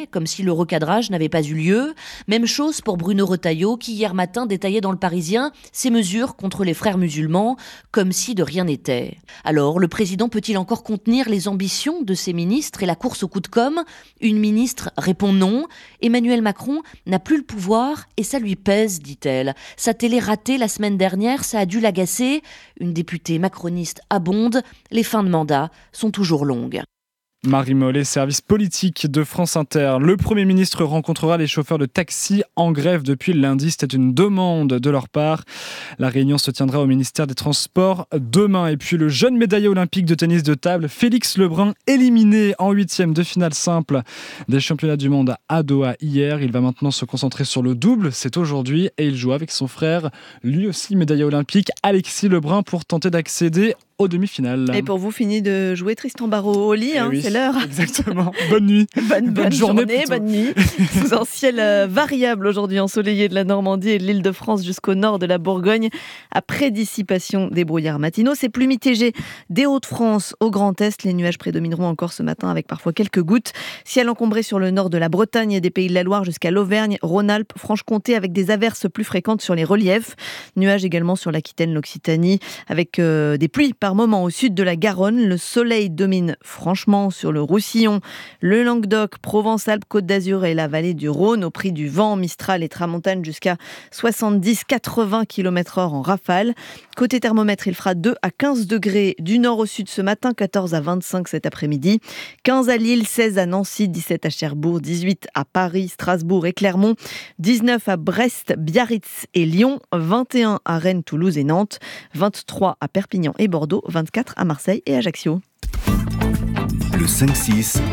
fait, comme si le recadrage n'avait pas eu lieu. Même chose pour Bruno Retailleau, qui hier matin détaillait dans Le Parisien ses mesures contre les frères musulmans, comme si de rien n'était. Alors, le président peut-il encore contenir les ambitions de ses ministres et la course au coup de com'? Une ministre répond non. Emmanuel Macron n'a plus le pouvoir et ça lui pèse, dit-elle. Sa télé ratée la semaine dernière, ça a dû l'agacer. Une députée macroniste abonde. Les fins de mandat sont toujours longues. Marie Mollet, service politique de France Inter. Le Premier ministre rencontrera les chauffeurs de taxi en grève depuis lundi. C'était une demande de leur part. La réunion se tiendra au ministère des Transports demain. Et puis le jeune médaillé olympique de tennis de table, Félix Lebrun, éliminé en huitième de finale simple des championnats du monde à Doha hier. Il va maintenant se concentrer sur le double. C'est aujourd'hui et il joue avec son frère, lui aussi médaillé olympique, Alexis Lebrun, pour tenter d'accéder aux demi-finales. Et pour vous, fini de jouer Tristan Barreau au lit, hein, oui, c'est l'heure. Exactement. Bonne nuit. Bonne, bonne, bonne journée, journée bonne nuit. Sous un ciel euh, variable aujourd'hui, ensoleillé de la Normandie et de l'Île-de-France jusqu'au nord de la Bourgogne. Après dissipation des brouillards matinaux, c'est plus mitigé des Hauts-de-France au Grand Est. Les nuages prédomineront encore ce matin avec parfois quelques gouttes. Ciel encombré sur le nord de la Bretagne et des Pays de la Loire jusqu'à l'Auvergne, Rhône-Alpes, Franche-Comté avec des averses plus fréquentes sur les reliefs. Nuages également sur l'Aquitaine, l'Occitanie avec euh, des pluies par moment au sud de la Garonne. Le soleil domine franchement sur le Roussillon, le Languedoc, Provence-Alpes, Côte d'Azur et la vallée du Rhône au prix du vent, Mistral et Tramontane jusqu'à soixante-dix à quatre-vingts kilomètres heure en rafale. Côté thermomètre, il fera deux à quinze degrés du nord au sud ce matin, quatorze à vingt-cinq cet après-midi, quinze à Lille, seize à Nancy, dix-sept à Cherbourg, dix-huit à Paris, Strasbourg et Clermont, dix-neuf à Brest, Biarritz et Lyon, vingt et un à Rennes, Toulouse et Nantes, vingt-trois à Perpignan et Bordeaux, vingt-quatre à Marseille et Ajaccio. Le cinq six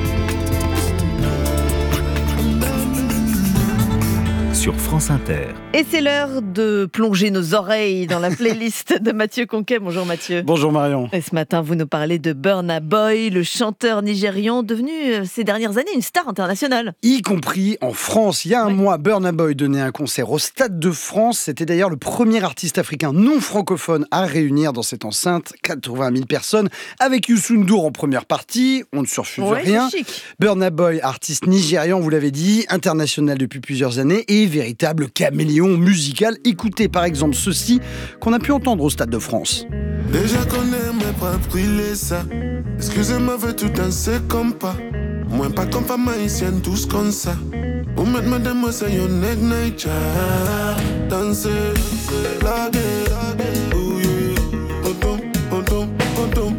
sur France Inter. Et c'est l'heure de plonger nos oreilles dans la playlist de Mathieu Conquet. Bonjour Mathieu. Bonjour Marion. Et ce matin, vous nous parlez de Burna Boy, le chanteur nigérian devenu ces dernières années une star internationale. Y compris en France. Il y a un ouais. mois, Burna Boy donnait un concert au Stade de France. C'était d'ailleurs le premier artiste africain non francophone à réunir dans cette enceinte quatre-vingt mille personnes, avec Youssou N'Dour en première partie. On ne se refuse ouais, rien. Burna Boy, artiste nigérian, vous l'avez dit, international depuis plusieurs années et véritable caméléon musical. Écoutez par exemple ceci qu'on a pu entendre au Stade de France. Déjà connais mais pas brûler ça. Excusez-moi, veux tout danser comme pas. Moi pas comme femme haïtienne, tous comme ça. Ou mettre madame moi c'est yon neck night. Danser, blaguer, ouye, potom, potom, potom.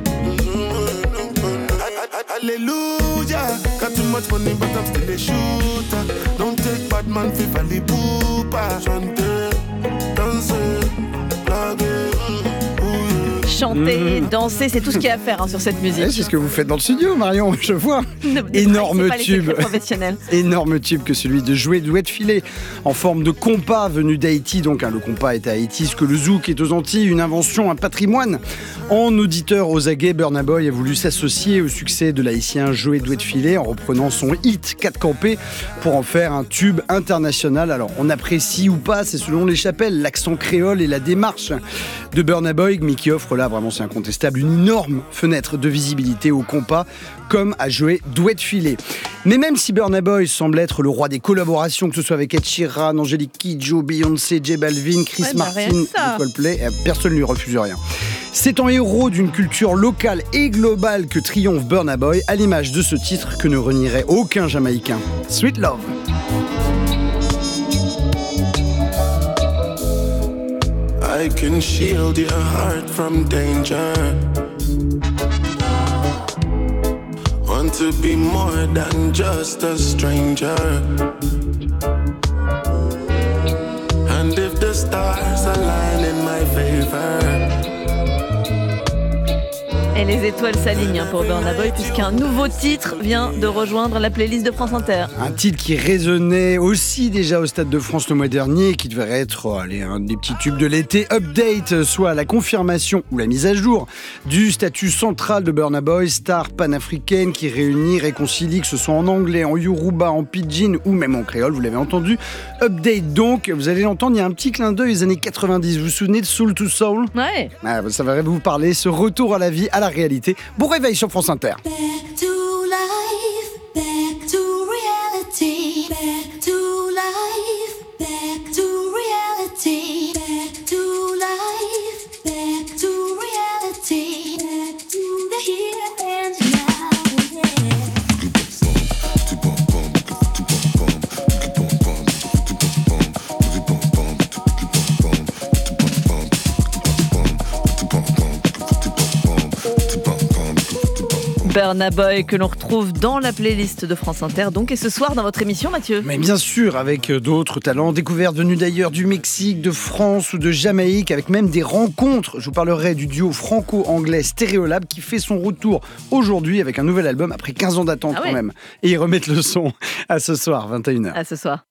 Alléluia. Got too much money but I'm still a shooter. Don't take bad man fi fali poupa. Chanter, danser, blaguer. Chanter, mmh. danser, c'est tout ce qu'il y a à faire hein, sur cette musique. Ouais, c'est ce que vous faites dans le studio, Marion, je vois. Énorme tube. Énorme tube que celui de Jouer Douet de Filet, en forme de compas venu d'Haïti. Donc hein, le compas est à Haïti, ce que le zouk est aux Antilles, une invention, un patrimoine. En auditeur aux aguets, Burna Boy a voulu s'associer au succès de l'haïtien Joé Douet de Filet en reprenant son hit quatre campés pour en faire un tube international. Alors on apprécie ou pas, c'est selon les chapelles, l'accent créole et la démarche de Burna Boy, mais qui offre là, vraiment c'est incontestable, une énorme fenêtre de visibilité au compas, comme à Joé Douet de Filet. Mais même si Burna Boy semble être le roi des collaborations, que ce soit avec Ed Sheeran, Angélique Kidjo, Beyoncé, J Balvin, Chris ouais, Martin, bah Coldplay, personne ne lui refuse rien. C'est en héros d'une culture locale et globale que triomphe Burna Boy, à l'image de ce titre que ne renierait aucun Jamaïcain. Sweet Love. I can shield your heart from danger. Want to be more than just a stranger. And if the stars align in my favor. Et les étoiles s'alignent pour Burna Boy puisqu'un nouveau titre vient de rejoindre la playlist de France Inter. Un titre qui résonnait aussi déjà au Stade de France le mois dernier et qui devrait être oh, allez, un des petits tubes de l'été. Update, soit la confirmation ou la mise à jour du statut central de Burna Boy, star panafricaine qui réunit, réconcilie, que ce soit en anglais, en yoruba, en pidgin ou même en créole, vous l'avez entendu. Update donc, vous allez l'entendre, il y a un petit clin d'œil des années quatre-vingt-dix. Vous vous souvenez de Soul to Soul ? Ouais. Ah, ça va vous parler, ce retour à la vie, à la réalité. Bon réveil sur France Inter. Back to life, back to reality. Burna Boy que l'on retrouve dans la playlist de France Inter donc et ce soir dans votre émission Mathieu. Mais bien sûr avec d'autres talents découverts venus d'ailleurs du Mexique, de France ou de Jamaïque avec même des rencontres. Je vous parlerai du duo franco-anglais Stereolab qui fait son retour aujourd'hui avec un nouvel album après quinze ans d'attente ah ouais. quand même. Et ils remettent le son à ce soir vingt et une heures. À ce soir.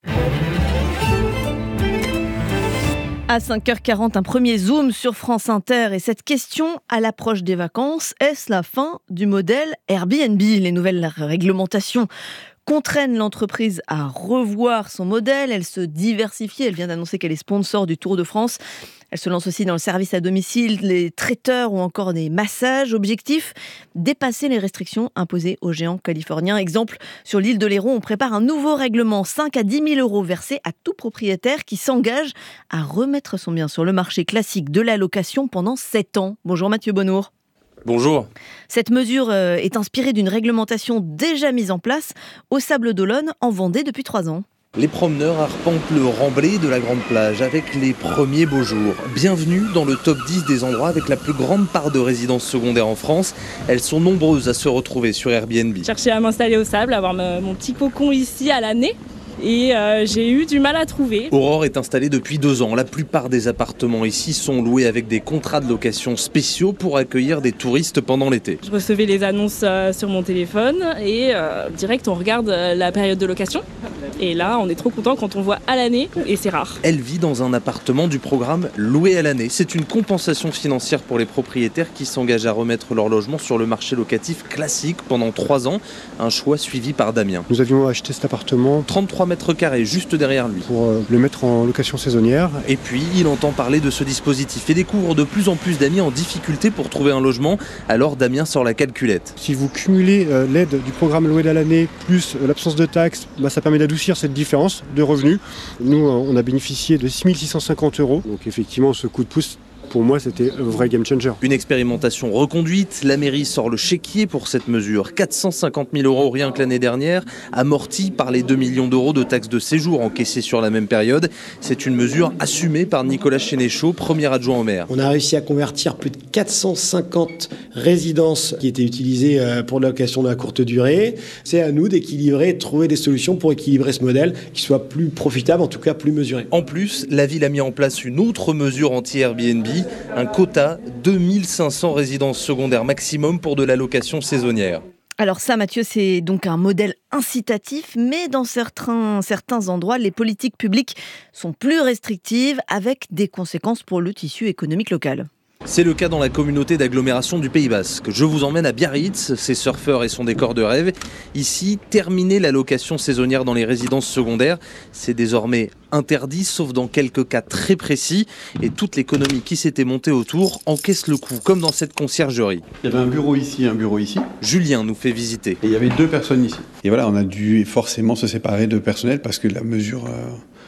À cinq heures quarante, un premier zoom sur France Inter et cette question à l'approche des vacances, est-ce la fin du modèle Airbnb ? Les nouvelles réglementations contraignent l'entreprise à revoir son modèle, elle se diversifie, elle vient d'annoncer qu'elle est sponsor du Tour de France. Elle se lance aussi dans le service à domicile, les traiteurs ou encore des massages. Objectif, dépasser les restrictions imposées aux géants californiens. Exemple, sur l'île de Léron, on prépare un nouveau règlement, cinq à dix mille euros versés à tout propriétaire qui s'engage à remettre son bien sur le marché classique de la location pendant sept ans. Bonjour Mathieu Bonnour. Bonjour. Cette mesure est inspirée d'une réglementation déjà mise en place au Sable d'Olonne en Vendée depuis trois ans. Les promeneurs arpentent le remblai de la grande plage avec les premiers beaux jours. Bienvenue dans le top dix des endroits avec la plus grande part de résidences secondaires en France. Elles sont nombreuses à se retrouver sur Airbnb. Je cherchais à m'installer au Sable, avoir mon petit cocon ici à l'année. Et euh, j'ai eu du mal à trouver. Aurore est installée depuis deux ans. La plupart des appartements ici sont loués avec des contrats de location spéciaux pour accueillir des touristes pendant l'été. Je recevais les annonces euh, sur mon téléphone et euh, direct on regarde euh, la période de location. Et là on est trop content quand on voit à l'année et c'est rare. Elle vit dans un appartement du programme Loué à l'année. C'est une compensation financière pour les propriétaires qui s'engagent à remettre leur logement sur le marché locatif classique pendant trois ans. Un choix suivi par Damien. Nous avions acheté cet appartement trente-trois mètres carrés juste derrière lui. Pour euh, le mettre en location saisonnière. Et puis, il entend parler de ce dispositif et découvre de plus en plus d'amis en difficulté pour trouver un logement. Alors Damien sort la calculette. Si vous cumulez euh, l'aide du programme Loué à l'année plus euh, l'absence de taxes, bah, ça permet d'adoucir cette différence de revenus. Nous, euh, on a bénéficié de six mille six cent cinquante euros. Donc effectivement, ce coup de pouce, pour moi, c'était un vrai game changer. Une expérimentation reconduite. La mairie sort le chéquier pour cette mesure. quatre cent cinquante mille euros rien que l'année dernière, amorti par les deux millions d'euros de taxes de séjour encaissées sur la même période. C'est une mesure assumée par Nicolas Chénéchaud, premier adjoint au maire. On a réussi à convertir plus de quatre cent cinquante résidences qui étaient utilisées pour la location de la courte durée. C'est à nous d'équilibrer, de trouver des solutions pour équilibrer ce modèle qui soit plus profitable, en tout cas plus mesuré. En plus, la ville a mis en place une autre mesure anti-Airbnb. Un quota, deux mille cinq cents résidences secondaires maximum pour de la location saisonnière. Alors ça, Mathieu, c'est donc un modèle incitatif, mais dans certains, certains endroits, les politiques publiques sont plus restrictives avec des conséquences pour le tissu économique local. C'est le cas dans la communauté d'agglomération du Pays Basque. Je vous emmène à Biarritz, ses surfeurs et son décor de rêve. Ici, terminer la location saisonnière dans les résidences secondaires, c'est désormais interdit, sauf dans quelques cas très précis. Et toute l'économie qui s'était montée autour encaisse le coup, comme dans cette conciergerie. Il y avait un bureau ici, un bureau ici. Julien nous fait visiter. Et il y avait deux personnes ici. Et voilà, on a dû forcément se séparer de personnel parce que la mesure... Euh...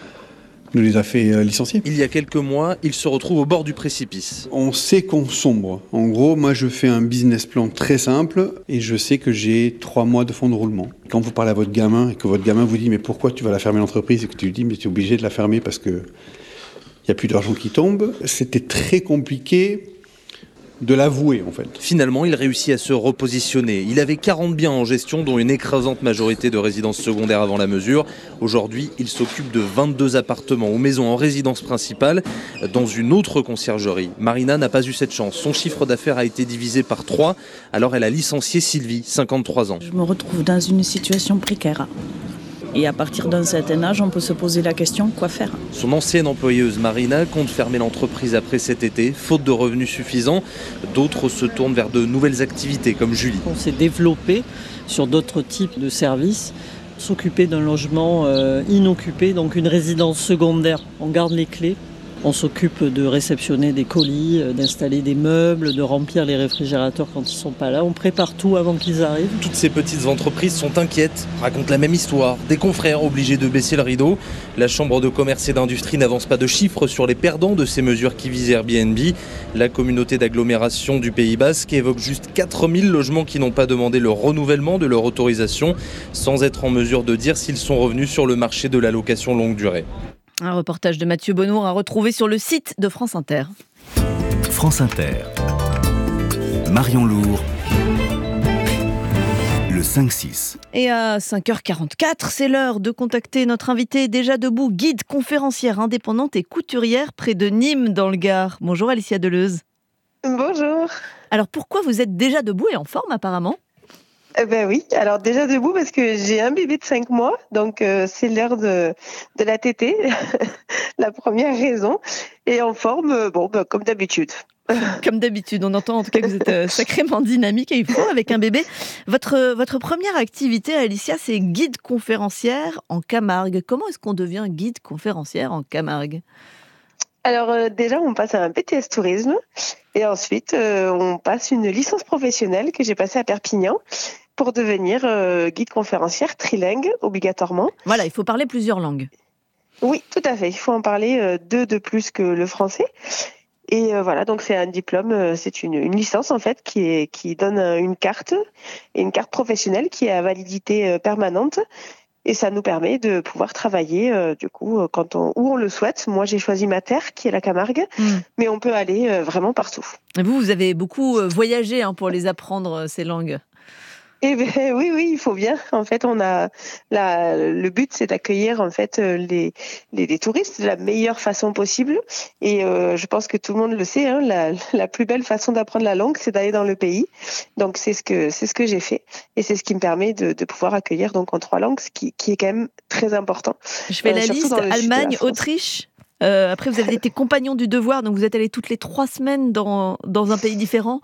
nous les a fait licencier. Il y a quelques mois, il se retrouve au bord du précipice. On sait qu'on sombre. En gros, moi je fais un business plan très simple et je sais que j'ai trois mois de fonds de roulement. Quand vous parlez à votre gamin et que votre gamin vous dit mais pourquoi tu vas la fermer l'entreprise et que tu lui dis mais tu es obligé de la fermer parce que il n'y a plus d'argent qui tombe, c'était très compliqué de l'avouer en fait. Finalement, il réussit à se repositionner. Il avait quarante biens en gestion, dont une écrasante majorité de résidences secondaires avant la mesure. Aujourd'hui, il s'occupe de vingt-deux appartements ou maisons en résidence principale dans une autre conciergerie. Marina n'a pas eu cette chance. Son chiffre d'affaires a été divisé par trois, alors elle a licencié Sylvie, cinquante-trois ans. Je me retrouve dans une situation précaire. Et à partir d'un certain âge, on peut se poser la question, quoi faire ? Son ancienne employeuse Marina compte fermer l'entreprise après cet été, faute de revenus suffisants. D'autres se tournent vers de nouvelles activités, comme Julie. On s'est développé sur d'autres types de services, s'occuper d'un logement euh, inoccupé, donc une résidence secondaire. On garde les clés. On s'occupe de réceptionner des colis, d'installer des meubles, de remplir les réfrigérateurs quand ils ne sont pas là. On prépare tout avant qu'ils arrivent. Toutes ces petites entreprises sont inquiètes, racontent la même histoire. Des confrères obligés de baisser le rideau. La Chambre de commerce et d'industrie n'avance pas de chiffres sur les perdants de ces mesures qui visent Airbnb. La communauté d'agglomération du Pays Basque évoque juste quatre mille logements qui n'ont pas demandé le renouvellement de leur autorisation, sans être en mesure de dire s'ils sont revenus sur le marché de la location longue durée. Un reportage de Mathieu Bonnour à retrouver sur le site de France Inter. France Inter. Marion Lourd. le cinq six. Et à cinq heures quarante-quatre, c'est l'heure de contacter notre invitée déjà debout, guide conférencière indépendante et couturière près de Nîmes dans le Gard. Bonjour Alicia Deleuze. Bonjour. Alors pourquoi vous êtes déjà debout et en forme apparemment ? Eh ben oui, alors déjà debout parce que j'ai un bébé de cinq mois, donc euh, c'est l'heure de, de la tétée, la première raison. Et en forme, euh, bon, bah, comme d'habitude. Comme d'habitude, on entend en tout cas que vous êtes euh, sacrément dynamique et il faut avec un bébé. Votre, votre première activité, Alicia, c'est guide conférencière en Camargue. Comment est-ce qu'on devient guide conférencière en Camargue ? Alors euh, déjà, on passe à un B T S tourisme et ensuite euh, on passe une licence professionnelle que j'ai passée à Perpignan pour devenir euh, guide conférencière trilingue obligatoirement. Voilà, il faut parler plusieurs langues. Oui, tout à fait. Il faut en parler euh, deux de plus que le français. Et euh, voilà, donc c'est un diplôme, euh, c'est une, une licence en fait qui, est, qui donne euh, une carte, et une carte professionnelle qui est à validité euh, permanente. Et ça nous permet de pouvoir travailler euh, du coup quand on, où on le souhaite. Moi, j'ai choisi ma terre, qui est la Camargue, mmh. mais on peut aller euh, vraiment partout. Et vous, vous avez beaucoup voyagé hein, pour les apprendre, ces langues. Eh ben oui, oui, il faut bien. En fait, on a la, le but, c'est d'accueillir en fait les, les, les touristes de la meilleure façon possible. Et euh, je pense que tout le monde le sait. Hein, la, la plus belle façon d'apprendre la langue, c'est d'aller dans le pays. Donc c'est ce que c'est ce que j'ai fait, et c'est ce qui me permet de, de pouvoir accueillir donc en trois langues, ce qui, qui est quand même très important. Je fais euh, la liste Allemagne, Autriche. Euh, après, vous avez été compagnon du devoir, donc vous êtes allés toutes les trois semaines dans dans un pays différent.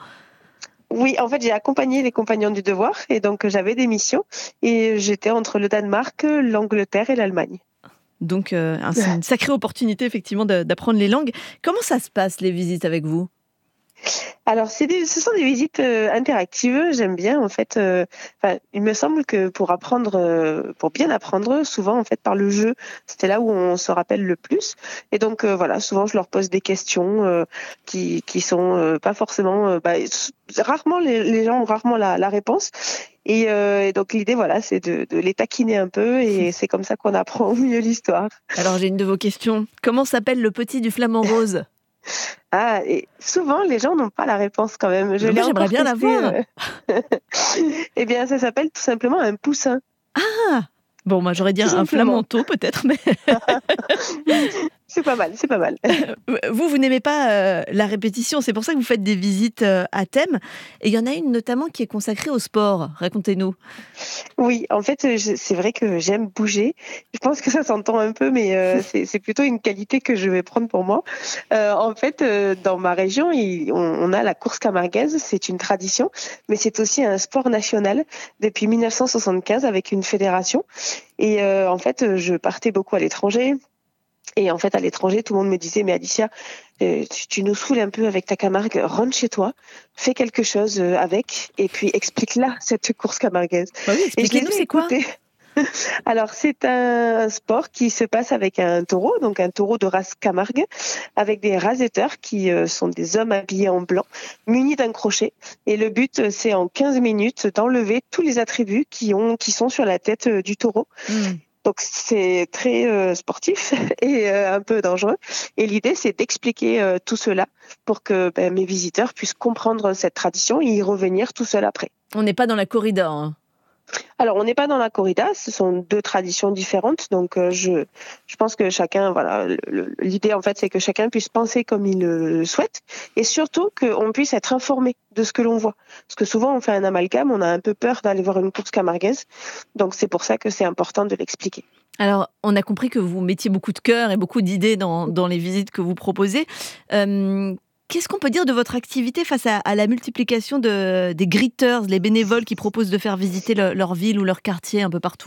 Oui, en fait, j'ai accompagné les compagnons du devoir et donc j'avais des missions et j'étais entre le Danemark, l'Angleterre et l'Allemagne. Donc, euh, c'est une sacrée opportunité effectivement d'apprendre les langues. Comment ça se passe les visites avec vous ? Alors, c'est des, ce sont des visites euh, interactives. J'aime bien, en fait. Euh, il me semble que pour apprendre, euh, pour bien apprendre, souvent, en fait, par le jeu, c'était là où on se rappelle le plus. Et donc, euh, voilà, souvent, je leur pose des questions euh, qui qui sont euh, pas forcément. Euh, bah, rarement, les, les gens ont rarement la, la réponse. Et, euh, et donc l'idée, voilà, c'est de, de les taquiner un peu, et c'est comme ça qu'on apprend mieux l'histoire. Alors, j'ai une de vos questions. Comment s'appelle le petit du flamant rose ? Ah, et souvent, les gens n'ont pas la réponse quand même. Je moi, j'aimerais bien la voir. Euh... eh bien, ça s'appelle tout simplement un poussin. Ah, bon, moi, j'aurais dit un flamanteau peut-être, mais... C'est pas mal, c'est pas mal. Vous, vous n'aimez pas euh, la répétition, c'est pour ça que vous faites des visites euh, à thème. Et il y en a une notamment qui est consacrée au sport. Racontez-nous. Oui, en fait, c'est vrai que j'aime bouger. Je pense que ça s'entend un peu, mais euh, c'est plutôt une qualité que je vais prendre pour moi. Euh, en fait, euh, dans ma région, il, on, on a la course camarguaise. C'est une tradition, mais c'est aussi un sport national depuis mille neuf cent soixante-quinze avec une fédération. Et euh, en fait, je partais beaucoup à l'étranger. Et en fait, à l'étranger, tout le monde me disait, mais Alicia, euh, tu, tu nous saoules un peu avec ta Camargue, rentre chez toi, fais quelque chose avec, et puis explique-la, cette course camarguaise. Bah oui, expliquez-nous, c'est quoi ? Alors, c'est un sport qui se passe avec un taureau, donc un taureau de race Camargue, avec des rasetteurs qui euh, sont des hommes habillés en blanc, munis d'un crochet. Et le but, c'est en quinze minutes d'enlever tous les attributs qui, ont, qui sont sur la tête euh, du taureau. Mmh. Donc c'est très euh, sportif et euh, un peu dangereux. Et l'idée, c'est d'expliquer euh, tout cela pour que ben, mes visiteurs puissent comprendre cette tradition et y revenir tout seul après. On n'est pas dans la corrida, hein. Alors, on n'est pas dans la corrida, ce sont deux traditions différentes. Donc, euh, je, je pense que chacun, voilà, l'idée en fait, c'est que chacun puisse penser comme il le souhaite, et surtout qu'on puisse être informé de ce que l'on voit. Parce que souvent, on fait un amalgame, on a un peu peur d'aller voir une course camarguaise. Donc, c'est pour ça que c'est important de l'expliquer. Alors, on a compris que vous mettiez beaucoup de cœur et beaucoup d'idées dans, dans les visites que vous proposez. Euh, Qu'est-ce qu'on peut dire de votre activité face à, à la multiplication de, des greeters, les bénévoles qui proposent de faire visiter le, leur ville ou leur quartier un peu partout ?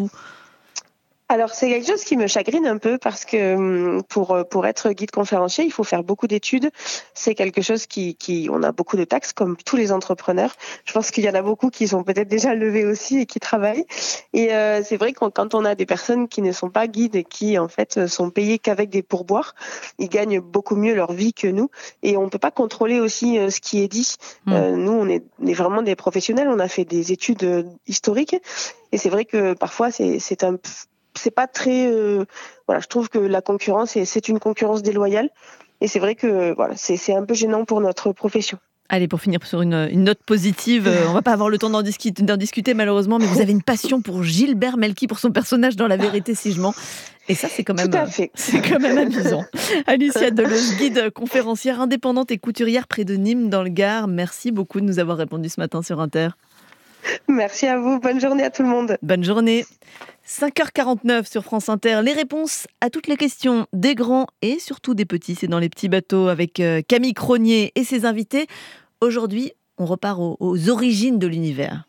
Alors, c'est quelque chose qui me chagrine un peu parce que pour pour être guide conférencier, il faut faire beaucoup d'études. C'est quelque chose qui qui on a beaucoup de taxes comme tous les entrepreneurs. Je pense qu'il y en a beaucoup qui sont peut-être déjà levés aussi et qui travaillent. Et euh, c'est vrai que quand on a des personnes qui ne sont pas guides et qui en fait sont payées qu'avec des pourboires, ils gagnent beaucoup mieux leur vie que nous. Et on peut pas contrôler aussi euh, ce qui est dit. Mmh. Euh, nous, on est, on est vraiment des professionnels. On a fait des études euh, historiques. Et c'est vrai que parfois c'est c'est un c'est pas très euh, voilà, je trouve que la concurrence c'est c'est une concurrence déloyale, et c'est vrai que voilà, c'est c'est un peu gênant pour notre profession. Allez, pour finir sur une, une note positive, euh, on va pas avoir le temps d'en discuter, d'en discuter malheureusement, mais vous avez une passion pour Gilbert Melki, pour son personnage dans La Vérité si je mens. Et ça, c'est quand même, Tout à fait. c'est quand même amusant. Alicia Deleuze, guide conférencière indépendante et couturière près de Nîmes dans le Gard. Merci beaucoup de nous avoir répondu ce matin sur Inter. Merci à vous. Bonne journée à tout le monde. Bonne journée. cinq heures quarante-neuf sur France Inter. Les réponses à toutes les questions des grands et surtout des petits. C'est dans Les Petits Bateaux avec Camille Cronier et ses invités. Aujourd'hui, on repart aux, aux origines de l'univers.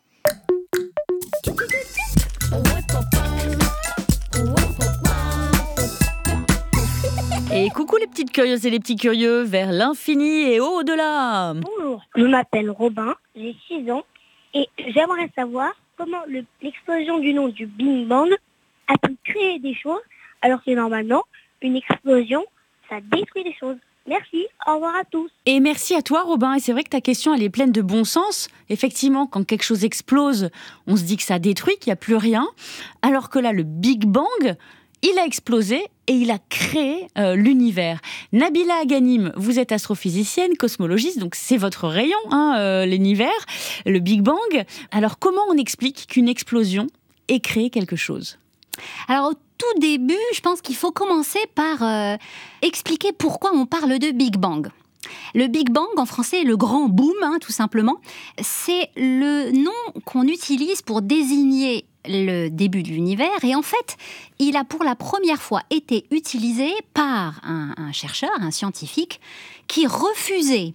Et coucou les petites curieuses et les petits curieux, vers l'infini et au-delà. Bonjour, je m'appelle Robin, j'ai six ans et j'aimerais savoir comment le, l'explosion du nom du Big Bang a pu créer des choses alors que normalement, une explosion, ça détruit des choses. Merci, au revoir à tous. Et merci à toi Robin, et c'est vrai que ta question elle est pleine de bon sens. Effectivement, quand quelque chose explose, on se dit que ça détruit, qu'il n'y a plus rien, alors que là, le Big Bang, il a explosé et il a créé euh, l'univers. Nabila Aghanim, vous êtes astrophysicienne, cosmologiste, donc c'est votre rayon, hein, euh, l'univers, le Big Bang. Alors comment on explique qu'une explosion ait créé quelque chose ? Alors au tout début, je pense qu'il faut commencer par euh, expliquer pourquoi on parle de Big Bang. Le Big Bang, en français, le grand boom, hein, tout simplement, c'est le nom qu'on utilise pour désigner le début de l'univers. Et en fait, il a pour la première fois été utilisé par un, un chercheur, un scientifique, qui refusait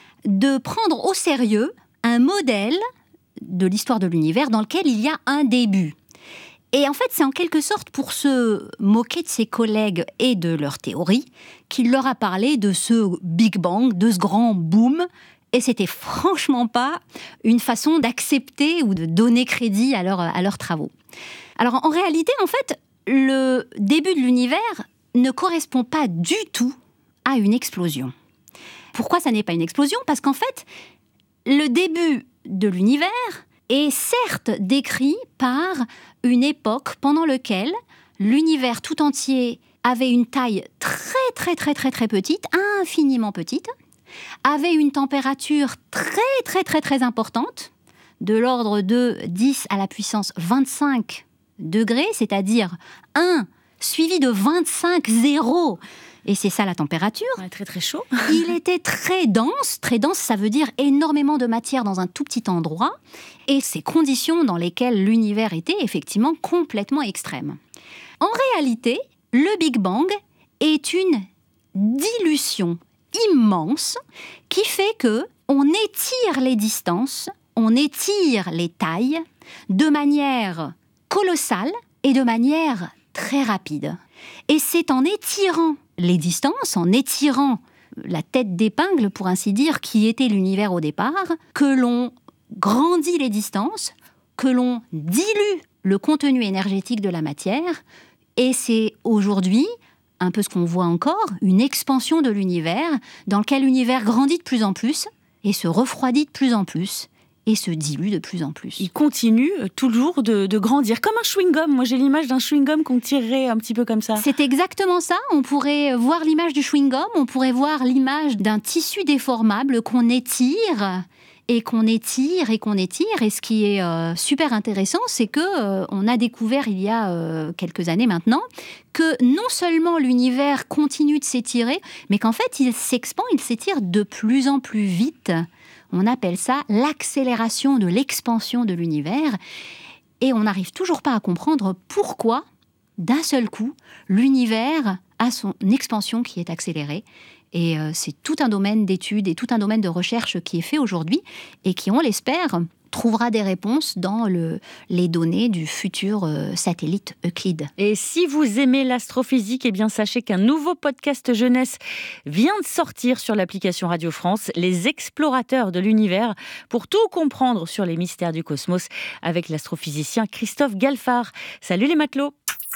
de prendre au sérieux un modèle de l'histoire de l'univers dans lequel il y a un début. Et en fait, c'est en quelque sorte pour se moquer de ses collègues et de leur théorie qu'il leur a parlé de ce Big Bang, de ce grand boom. Et c'était franchement pas une façon d'accepter ou de donner crédit à, leur, à leurs travaux. Alors en réalité, en fait, le début de l'univers ne correspond pas du tout à une explosion. Pourquoi ça n'est pas une explosion ? Parce qu'en fait, le début de l'univers est certes décrit par une époque pendant laquelle l'univers tout entier avait une taille très très très très très petite, infiniment petite, avait une température très très très très importante, de l'ordre de dix à la puissance vingt-cinq degrés, c'est-à-dire un suivi de vingt-cinq zéros. Et c'est ça la température. Ouais, très très chaud. Il était très dense. Très dense, ça veut dire énormément de matière dans un tout petit endroit. Et ces conditions dans lesquelles l'univers était effectivement complètement extrêmes. En réalité, le Big Bang est une dilution immense qui fait que on étire les distances, on étire les tailles de manière colossale et de manière très rapide. Et c'est en étirant les distances, en étirant la tête d'épingle, pour ainsi dire, qui était l'univers au départ, que l'on grandit les distances, que l'on dilue le contenu énergétique de la matière, et c'est aujourd'hui, un peu ce qu'on voit encore, une expansion de l'univers, dans lequel l'univers grandit de plus en plus, et se refroidit de plus en plus, et se dilue de plus en plus. Il continue toujours de, de grandir, comme un chewing-gum. Moi, j'ai l'image d'un chewing-gum qu'on tirerait un petit peu comme ça. C'est exactement ça. On pourrait voir l'image du chewing-gum, on pourrait voir l'image d'un tissu déformable qu'on étire, et qu'on étire, et qu'on étire. Et ce qui est euh, super intéressant, c'est que euh, on a découvert il y a euh, quelques années maintenant que non seulement l'univers continue de s'étirer, mais qu'en fait, il s'expand, il s'étire de plus en plus vite. On appelle ça l'accélération de l'expansion de l'univers. Et on n'arrive toujours pas à comprendre pourquoi, d'un seul coup, l'univers a son expansion qui est accélérée. Et euh, c'est tout un domaine d'études et tout un domaine de recherche qui est fait aujourd'hui et qui, on l'espère, trouvera des réponses dans le, les données du futur euh, satellite Euclide. Et si vous aimez l'astrophysique, eh bien sachez qu'un nouveau podcast jeunesse vient de sortir sur l'application Radio France, Les Explorateurs de l'Univers, pour tout comprendre sur les mystères du cosmos avec l'astrophysicien Christophe Galfard. Salut les matelots.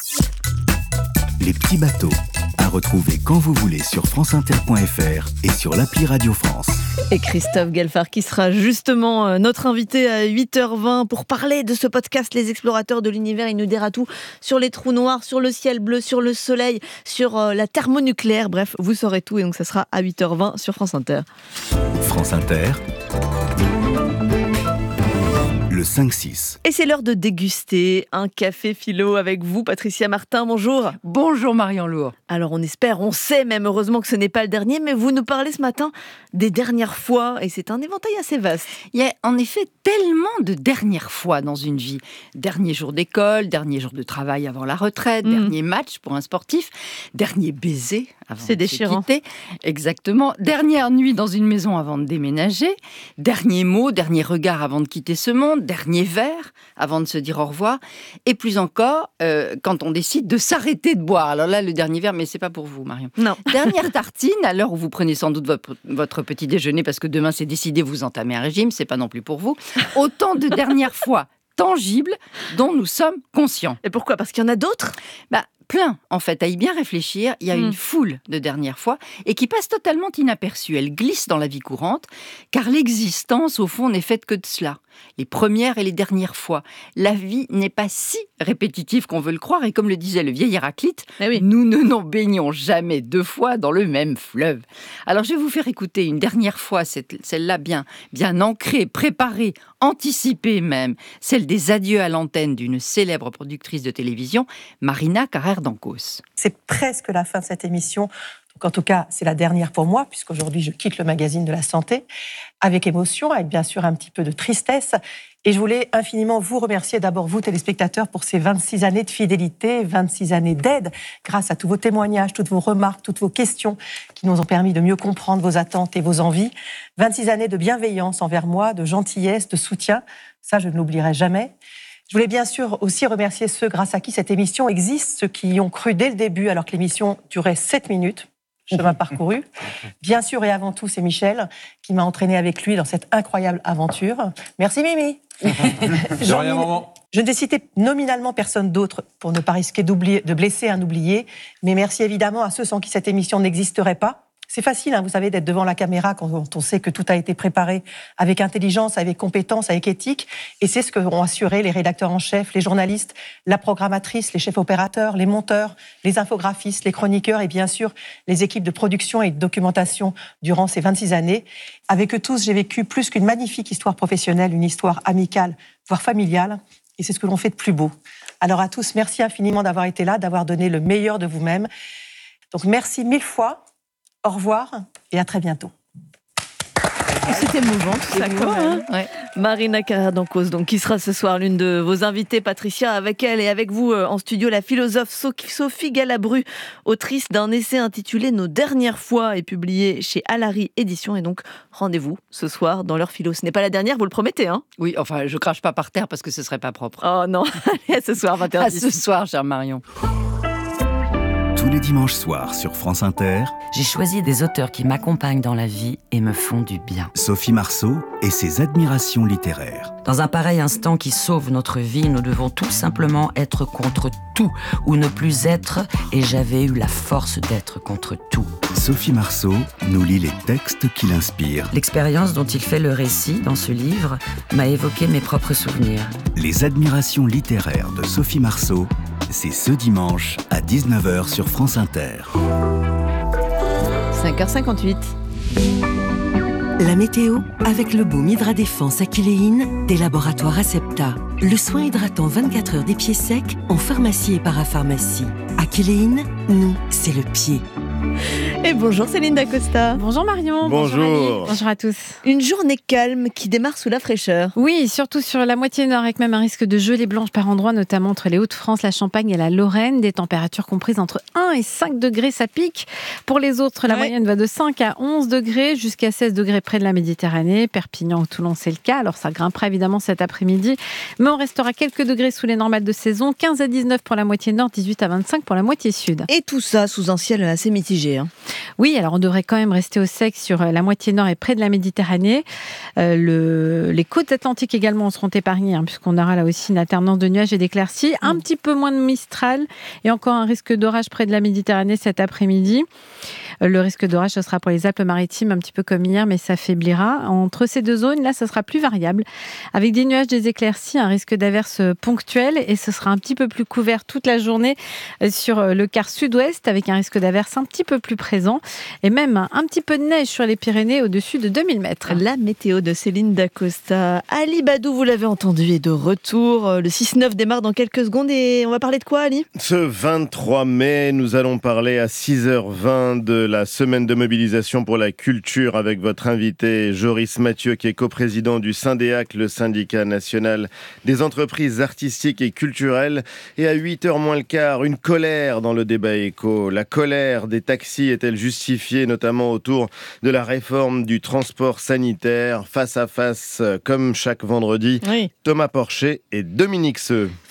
Les petits bateaux, à retrouver quand vous voulez sur franceinter point f r et sur l'appli Radio France. Et Christophe Galfard qui sera justement notre invité à huit heures vingt pour parler de ce podcast Les Explorateurs de l'Univers. Il nous dira tout sur les trous noirs, sur le ciel bleu, sur le soleil, sur la thermonucléaire. Bref, vous saurez tout et donc ça sera à huit heures vingt sur France Inter. France Inter. Le cinq six. Et c'est l'heure de déguster un café philo avec vous, Patricia Martin. Bonjour. Bonjour Marion Lourd. Alors on espère, on sait même heureusement que ce n'est pas le dernier, mais vous nous parlez ce matin des dernières fois et c'est un éventail assez vaste. Il y a en effet tellement de dernières fois dans une vie. Dernier jour d'école, dernier jour de travail avant la retraite, mmh. dernier match pour un sportif, dernier baiser avant c'est de déchirant. se quitter. Exactement. Dernière nuit dans une maison avant de déménager. Dernier mot, dernier regard avant de quitter ce monde. Dernier verre avant de se dire au revoir. Et plus encore, euh, quand on décide de s'arrêter de boire. Alors là, le dernier verre, mais c'est pas pour vous, Marion. Non. Dernière tartine, à l'heure où vous prenez sans doute votre, votre petit déjeuner, parce que demain c'est décidé, vous entamez un régime, c'est pas non plus pour vous. Autant de dernières fois tangibles dont nous sommes conscients. Et pourquoi ? Parce qu'il y en a d'autres ? Bah, plein, en fait, à y bien réfléchir, il y a mmh. une foule de dernières fois et qui passent totalement inaperçues. Elles glissent dans la vie courante, car l'existence, au fond, n'est faite que de cela. Les premières et les dernières fois. La vie n'est pas si répétitive qu'on veut le croire, et comme le disait le vieil Héraclite, eh oui. nous ne nous baignons jamais deux fois dans le même fleuve. Alors je vais vous faire écouter une dernière fois, cette, celle-là bien, bien ancrée, préparée, anticipée même, celle des adieux à l'antenne d'une célèbre productrice de télévision, Marina Carrère-Dancos. C'est presque la fin de cette émission. Donc en tout cas, c'est la dernière pour moi, puisqu'aujourd'hui, je quitte le magazine de la santé, avec émotion, avec bien sûr un petit peu de tristesse. Et je voulais infiniment vous remercier, d'abord vous, téléspectateurs, pour ces vingt-six années de fidélité, vingt-six années d'aide, grâce à tous vos témoignages, toutes vos remarques, toutes vos questions, qui nous ont permis de mieux comprendre vos attentes et vos envies. vingt-six années de bienveillance envers moi, de gentillesse, de soutien. Ça, je ne l'oublierai jamais. Je voulais bien sûr aussi remercier ceux grâce à qui cette émission existe, ceux qui y ont cru dès le début, alors que l'émission durait sept minutes. Chemin parcouru. Bien sûr et avant tout, c'est Michel qui m'a entraîné avec lui dans cette incroyable aventure. Merci Mimi. De rien, maman. Je ne vais citer nominalement personne d'autre pour ne pas risquer d'oublier, de blesser un oublié, mais merci évidemment à ceux sans qui cette émission n'existerait pas. C'est facile, hein, vous savez, d'être devant la caméra quand on sait que tout a été préparé avec intelligence, avec compétence, avec éthique. Et c'est ce que vont assurer les rédacteurs en chef, les journalistes, la programmatrice, les chefs opérateurs, les monteurs, les infographistes, les chroniqueurs et bien sûr les équipes de production et de documentation durant ces vingt-six années. Avec eux tous, j'ai vécu plus qu'une magnifique histoire professionnelle, une histoire amicale, voire familiale. Et c'est ce que l'on fait de plus beau. Alors à tous, merci infiniment d'avoir été là, d'avoir donné le meilleur de vous-même. Donc merci mille fois. Au revoir et à très bientôt. C'était émouvant tout ça quand même. Hein ouais. Marina Carrère-Dancos, donc qui sera ce soir l'une de vos invitées, Patricia, avec elle et avec vous en studio la philosophe Sophie Galabru, autrice d'un essai intitulé Nos dernières fois et publié chez Alary Éditions. Et donc rendez-vous ce soir dans l'heure philo. Ce n'est pas la dernière, vous le promettez, hein ? Oui, enfin je crache pas par terre parce que ce serait pas propre. Oh non, allez à ce soir vingt et une heures dix. À ce soir, chère Marion. Tous les dimanches soirs sur France Inter, j'ai choisi des auteurs qui m'accompagnent dans la vie et me font du bien. Sophie Marceau et ses admirations littéraires. Dans un pareil instant qui sauve notre vie, nous devons tout simplement être contre tout ou ne plus être, et j'avais eu la force d'être contre tout. Sophie Marceau nous lit les textes qui l'inspirent. L'expérience dont il fait le récit dans ce livre m'a évoqué mes propres souvenirs. Les admirations littéraires de Sophie Marceau, c'est ce dimanche à dix-neuf heures sur France Inter. cinq heures cinquante-huit. La météo avec le baume Hydra Défense Aquiléine des laboratoires Acepta. Le soin hydratant vingt-quatre heures des pieds secs en pharmacie et parapharmacie. Aquiléine, nous, c'est le pied. Et bonjour Céline Dacosta. Bonjour Marion. Bonjour. Bonjour, bonjour à tous. Une journée calme qui démarre sous la fraîcheur. Oui, surtout sur la moitié nord avec même un risque de gelée blanche par endroits, notamment entre les Hauts-de-France, la Champagne et la Lorraine. Des températures comprises entre un et cinq degrés, ça pique. Pour les autres, la ouais. moyenne va de cinq à onze degrés jusqu'à seize degrés près de la Méditerranée. Perpignan ou Toulon, c'est le cas. Alors ça grimpera évidemment cet après-midi. Mais on restera quelques degrés sous les normales de saison. quinze à dix-neuf pour la moitié nord, dix-huit à vingt-cinq pour la moitié sud. Et tout ça sous un ciel assez mitigé. Hein. Oui, alors on devrait quand même rester au sec sur la moitié nord et près de la Méditerranée. Euh, le, les côtes atlantiques également seront épargnées, hein, puisqu'on aura là aussi une alternance de nuages et d'éclaircies. Mmh. Un petit peu moins de Mistral et encore un risque d'orage près de la Méditerranée cet après-midi. Euh, le risque d'orage, ce sera pour les Alpes-Maritimes, un petit peu comme hier, mais s'affaiblira. Entre ces deux zones, là, ça sera plus variable. Avec des nuages, des éclaircies, un risque d'averses ponctuelles et ce sera un petit peu plus couvert toute la journée sur le quart sud-ouest avec un risque d'averses un petit peu plus présent et même un petit peu de neige sur les Pyrénées au-dessus de deux mille mètres. La météo de Céline Dacosta. Ali Badou, vous l'avez entendu, est de retour. Le six neuf démarre dans quelques secondes et on va parler de quoi, Ali ? Ce vingt-trois mai, nous allons parler à six heures vingt de la semaine de mobilisation pour la culture avec votre invité Joris Mathieu qui est coprésident du Syndéac, le syndicat national des entreprises artistiques et culturelles. Et à huit heures moins le quart, une colère dans le débat éco. La colère des taxis est-elle justifiée, notamment autour de la réforme du transport sanitaire ? Face à face, comme chaque vendredi, oui. Thomas Porcher et Dominique Seux.